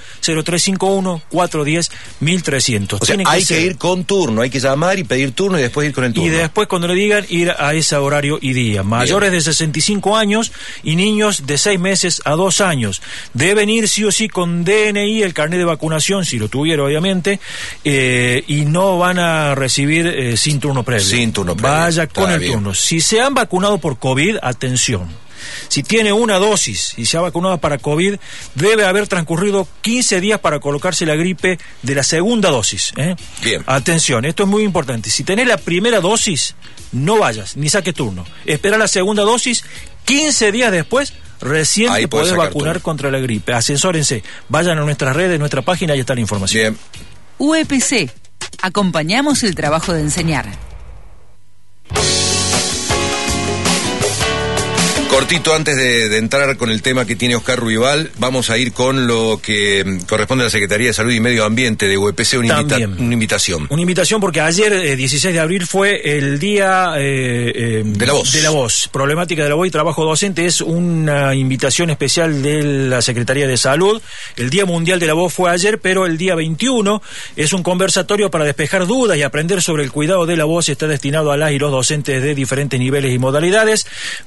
Speaker 3: 0351-410-1300.
Speaker 2: O sea, hay que ir con turno, hay que llamar y pedir turno y después ir con el turno.
Speaker 3: Y después, cuando le digan, ir a ese horario y día. Mayores de 65 años y niños de 6 meses a 2 años. Deben ir sí o sí con DNI, el carnet de vacunación, si lo tuviera obviamente, y no van a recibir sin turno previo.
Speaker 2: Sin turno previo.
Speaker 3: Vaya con el turno. Si se han vacunado por COVID, atención. Si tiene una dosis y se ha vacunado para COVID, debe haber transcurrido 15 días para colocarse la gripe de la segunda dosis.
Speaker 2: Bien.
Speaker 3: Atención, esto es muy importante. Si tenés la primera dosis, no vayas, ni saques turno. Espera la segunda dosis, 15 días después, recién te podés vacunar contra la gripe. Asesórense, vayan a nuestras redes, nuestra página, y está la información.
Speaker 2: Bien.
Speaker 4: UEPC. Acompañamos el trabajo de enseñar.
Speaker 2: Cortito, antes de entrar con el tema que tiene Oscar Ruibal, vamos a ir con lo que corresponde a la Secretaría de Salud y Medio Ambiente de UEPC, una invitación. Una invitación
Speaker 3: porque ayer, 16 de abril, fue el Día
Speaker 2: de la Voz.
Speaker 3: De la Voz. Problemática de la voz y trabajo docente es una invitación especial de la Secretaría de Salud. El Día Mundial de la Voz fue ayer, pero el día 21 es un conversatorio para despejar dudas y aprender sobre el cuidado de la voz. Está destinado a las y los docentes de diferentes niveles y modalidades.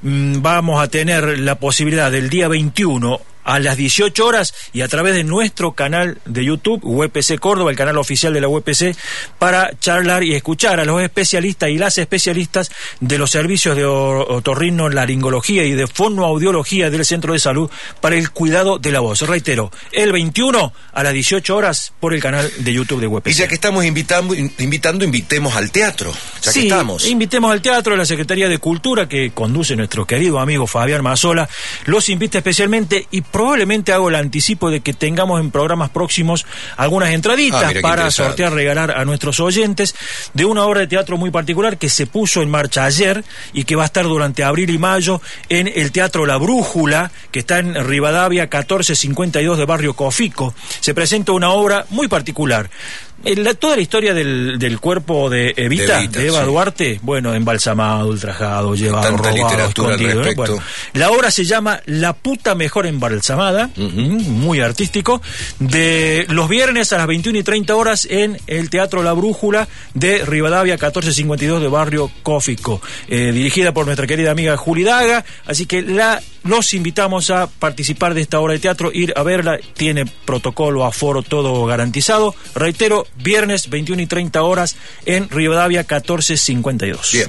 Speaker 3: Vamos a tener la posibilidad del día 21 a las 18 horas y a través de nuestro canal de YouTube, UEPC Córdoba, el canal oficial de la UEPC, para charlar y escuchar a los especialistas y las especialistas de los servicios de otorrinolaringología y de fonoaudiología del Centro de Salud para el cuidado de la voz. Reitero, el 21 a las 18 horas por el canal de YouTube de UEPC.
Speaker 2: Y ya que estamos invitando, invitemos al teatro.
Speaker 3: Invitemos al teatro. La Secretaría de Cultura, que conduce nuestro querido amigo Fabián Mazzola, los invita especialmente, y probablemente hago el anticipo de que tengamos en programas próximos algunas entraditas para sortear, regalar a nuestros oyentes, de una obra de teatro muy particular que se puso en marcha ayer y que va a estar durante abril y mayo en el Teatro La Brújula, que está en Rivadavia 1452 de Barrio Cofico. Se presenta una obra muy particular. Toda la historia del cuerpo de Eva Duarte, embalsamado, ultrajado, llevado, robado, escondido. Bueno, la obra se llama La puta mejor embalsamada, muy artístico, de los viernes a las 21:30 horas en el Teatro La Brújula de Rivadavia 1452 de Barrio Cofico, dirigida por nuestra querida amiga Juli Daga. Así que los invitamos a participar de esta obra de teatro, ir a verla. Tiene protocolo, aforo, todo garantizado. Reitero, viernes 21:30 horas en Rivadavia 1452.
Speaker 2: Bien.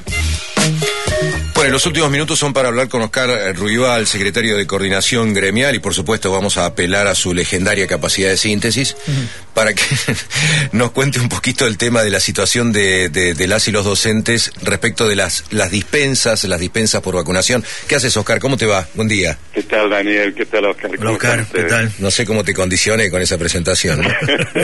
Speaker 2: Bueno, los últimos minutos son para hablar con Oscar Ruibal, secretario de Coordinación Gremial, y por supuesto vamos a apelar a su legendaria capacidad de síntesis para que nos cuente un poquito el tema de la situación de las y los docentes respecto de las dispensas por vacunación. ¿Qué haces, Oscar? ¿Cómo te va? Buen día.
Speaker 9: ¿Qué tal, Daniel? ¿Qué tal, Oscar?
Speaker 3: Hola, Oscar, ¿qué tal?
Speaker 2: No sé cómo te condicioné con esa presentación, ¿no?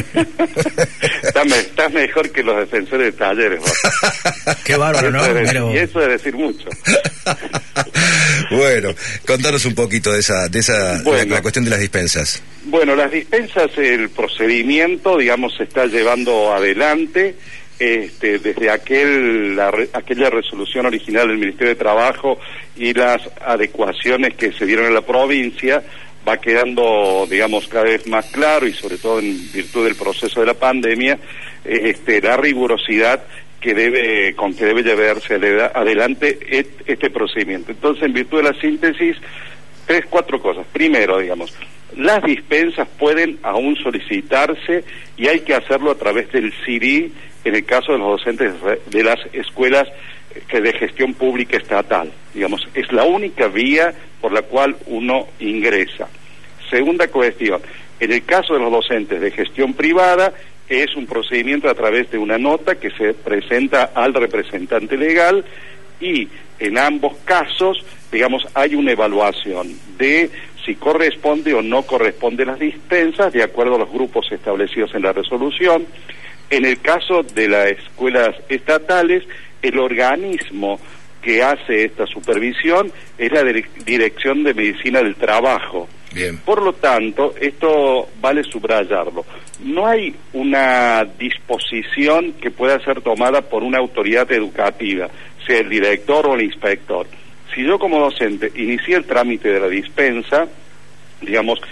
Speaker 9: Estás mejor que los defensores de Talleres, vos.
Speaker 3: Qué bárbaro, ¿no?
Speaker 9: Y eso es decir mucho.
Speaker 2: Bueno, contanos un poquito de esa la cuestión de las dispensas.
Speaker 9: Bueno, las dispensas, el procedimiento, digamos, se está llevando adelante desde aquella resolución original del Ministerio de Trabajo y las adecuaciones que se dieron en la provincia. Va quedando, digamos, cada vez más claro, y sobre todo en virtud del proceso de la pandemia, la rigurosidad con que debe llevarse adelante este procedimiento. Entonces, en virtud de la síntesis, 4 cosas. Primero, digamos, las dispensas pueden aún solicitarse y hay que hacerlo a través del CIRI en el caso de los docentes de las escuelas de gestión pública estatal. Digamos, es la única vía por la cual uno ingresa. Segunda cuestión, en el caso de los docentes de gestión privada, es un procedimiento a través de una nota que se presenta al representante legal y en ambos casos, digamos, hay una evaluación de si corresponde o no corresponde las dispensas de acuerdo a los grupos establecidos en la resolución. En el caso de las escuelas estatales, el organismo que hace esta supervisión es la Dirección de Medicina del Trabajo.
Speaker 2: Bien.
Speaker 9: Por lo tanto, esto vale subrayarlo. No hay una disposición que pueda ser tomada por una autoridad educativa, sea el director o el inspector. Si yo como docente inicié el trámite de la dispensa, digamos,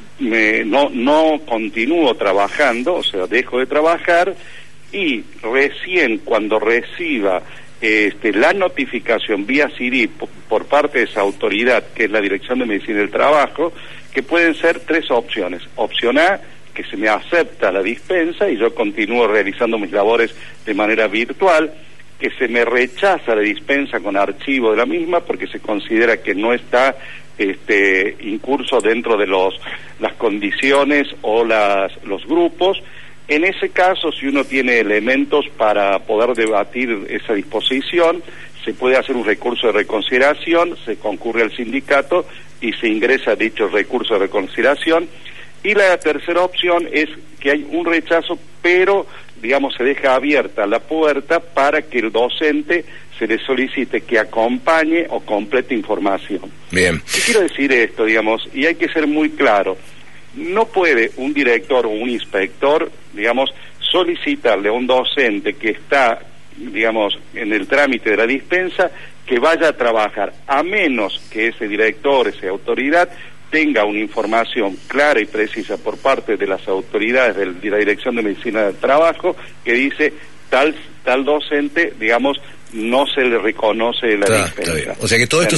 Speaker 9: no continúo trabajando, o sea, dejo de trabajar, y recién cuando reciba la notificación vía CD por parte de esa autoridad, que es la Dirección de Medicina del Trabajo, que pueden ser 3 opciones. Opción A, que se me acepta la dispensa y yo continúo realizando mis labores de manera virtual, que se me rechaza la dispensa con archivo de la misma porque se considera que no está incurso dentro de las condiciones o los grupos. En ese caso, si uno tiene elementos para poder debatir esa disposición, se puede hacer un recurso de reconsideración, se concurre al sindicato y se ingresa dicho recurso de reconsideración. Y la tercera opción es que hay un rechazo, pero, digamos, se deja abierta la puerta para que el docente se le solicite que acompañe o complete información.
Speaker 2: Bien.
Speaker 9: ¿Qué quiero decir esto, digamos? Y hay que ser muy claro. No puede un director o un inspector, digamos, solicitarle a un docente que está, digamos, en el trámite de la dispensa que vaya a trabajar, a menos que ese director, esa autoridad, tenga una información clara y precisa por parte de las autoridades de la Dirección de Medicina del Trabajo que dice tal docente, digamos, no se le reconoce la dispensa.
Speaker 2: O sea que todo esto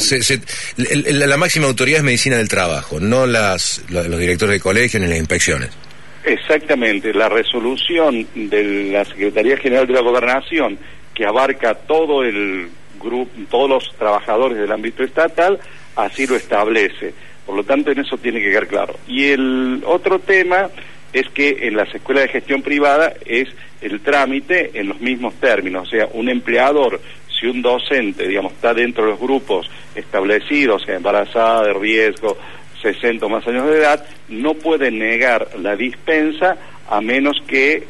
Speaker 2: la máxima autoridad es Medicina del Trabajo, no los directores de colegio ni las inspecciones.
Speaker 9: Exactamente, la resolución de la Secretaría General de la Gobernación, que abarca todo el grupo, todos los trabajadores del ámbito estatal, así lo establece. Por lo tanto, en eso tiene que quedar claro. Y el otro tema es que en las escuelas de gestión privada es el trámite en los mismos términos. O sea, un empleador, si un docente, digamos, está dentro de los grupos establecidos, o sea, embarazada, de riesgo, 60 o más años de edad, no puede negar la dispensa a menos que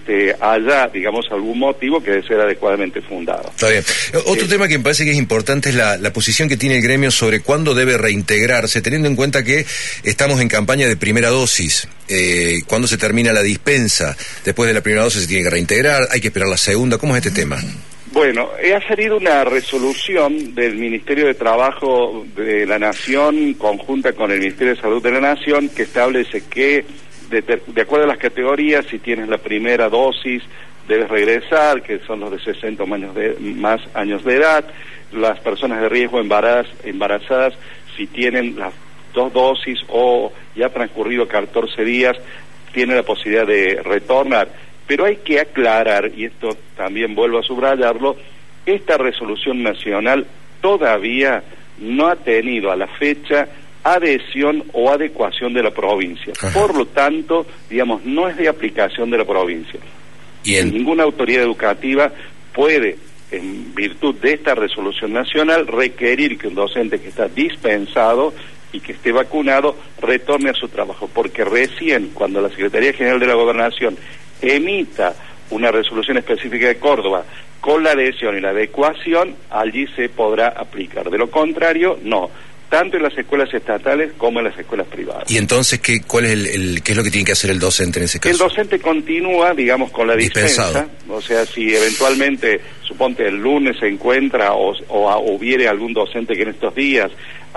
Speaker 9: haya, digamos, algún motivo que debe ser adecuadamente fundado.
Speaker 2: Está bien. Otro tema que me parece que es importante es la posición que tiene el gremio sobre cuándo debe reintegrarse, teniendo en cuenta que estamos en campaña de primera dosis. ¿Cuándo se termina la dispensa? Después de la primera dosis se tiene que reintegrar, hay que esperar la segunda. ¿Cómo es este tema?
Speaker 9: Bueno, ha salido una resolución del Ministerio de Trabajo de la Nación, conjunta con el Ministerio de Salud de la Nación, que establece que de acuerdo a las categorías, si tienes la primera dosis, debes regresar, que son los de 60 o más años de edad. Las personas de riesgo embarazadas, si tienen las 2 dosis o ya ha transcurrido 14 días, tienen la posibilidad de retornar. Pero hay que aclarar, y esto también vuelvo a subrayarlo, esta resolución nacional todavía no ha tenido a la fecha adhesión o adecuación de la provincia. Ajá. Por lo tanto, digamos, no es de aplicación de la provincia. Ninguna autoridad educativa puede, en virtud de esta resolución nacional, requerir que un docente que está dispensado y que esté vacunado retorne a su trabajo, porque recién cuando la Secretaría General de la Gobernación emita una resolución específica de Córdoba con la adhesión y la adecuación, allí se podrá aplicar. De lo contrario, no, tanto en las escuelas estatales como en las escuelas privadas.
Speaker 2: ¿Y entonces qué es lo que tiene que hacer el docente en ese caso?
Speaker 9: El docente continúa, digamos, con la dispensa, o sea, si eventualmente, suponte el lunes se encuentra o hubiere algún docente que en estos días,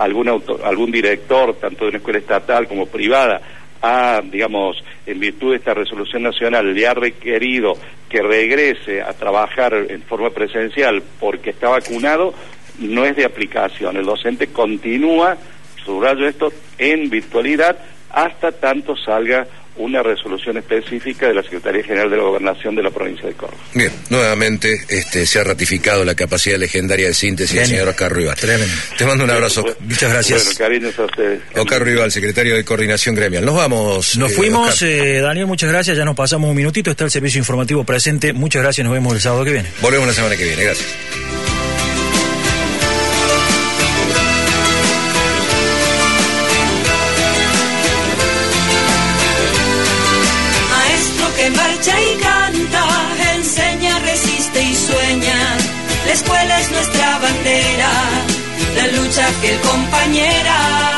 Speaker 9: algún director, tanto de una escuela estatal como privada, digamos, en virtud de esta resolución nacional, le ha requerido que regrese a trabajar en forma presencial porque está vacunado, no es de aplicación. El docente continúa, subrayo esto, en virtualidad hasta tanto salga una resolución específica de la Secretaría General de la Gobernación de la provincia de Córdoba.
Speaker 2: Bien, nuevamente se ha ratificado la capacidad legendaria de síntesis del señor Oscar Ruibal.
Speaker 3: Tremendo.
Speaker 2: Te mando un abrazo.
Speaker 3: Muchas gracias.
Speaker 9: Bueno, cariños a ustedes.
Speaker 2: Oscar Ruibal, secretario de Coordinación Gremial. Nos vamos.
Speaker 3: Nos fuimos, Daniel, muchas gracias. Ya nos pasamos un minutito. Está el servicio informativo presente. Muchas gracias. Nos vemos el sábado que viene.
Speaker 2: Volvemos la semana que viene. Gracias.
Speaker 1: Marcha y canta, enseña, resiste y sueña. La escuela es nuestra bandera, la lucha fiel compañera.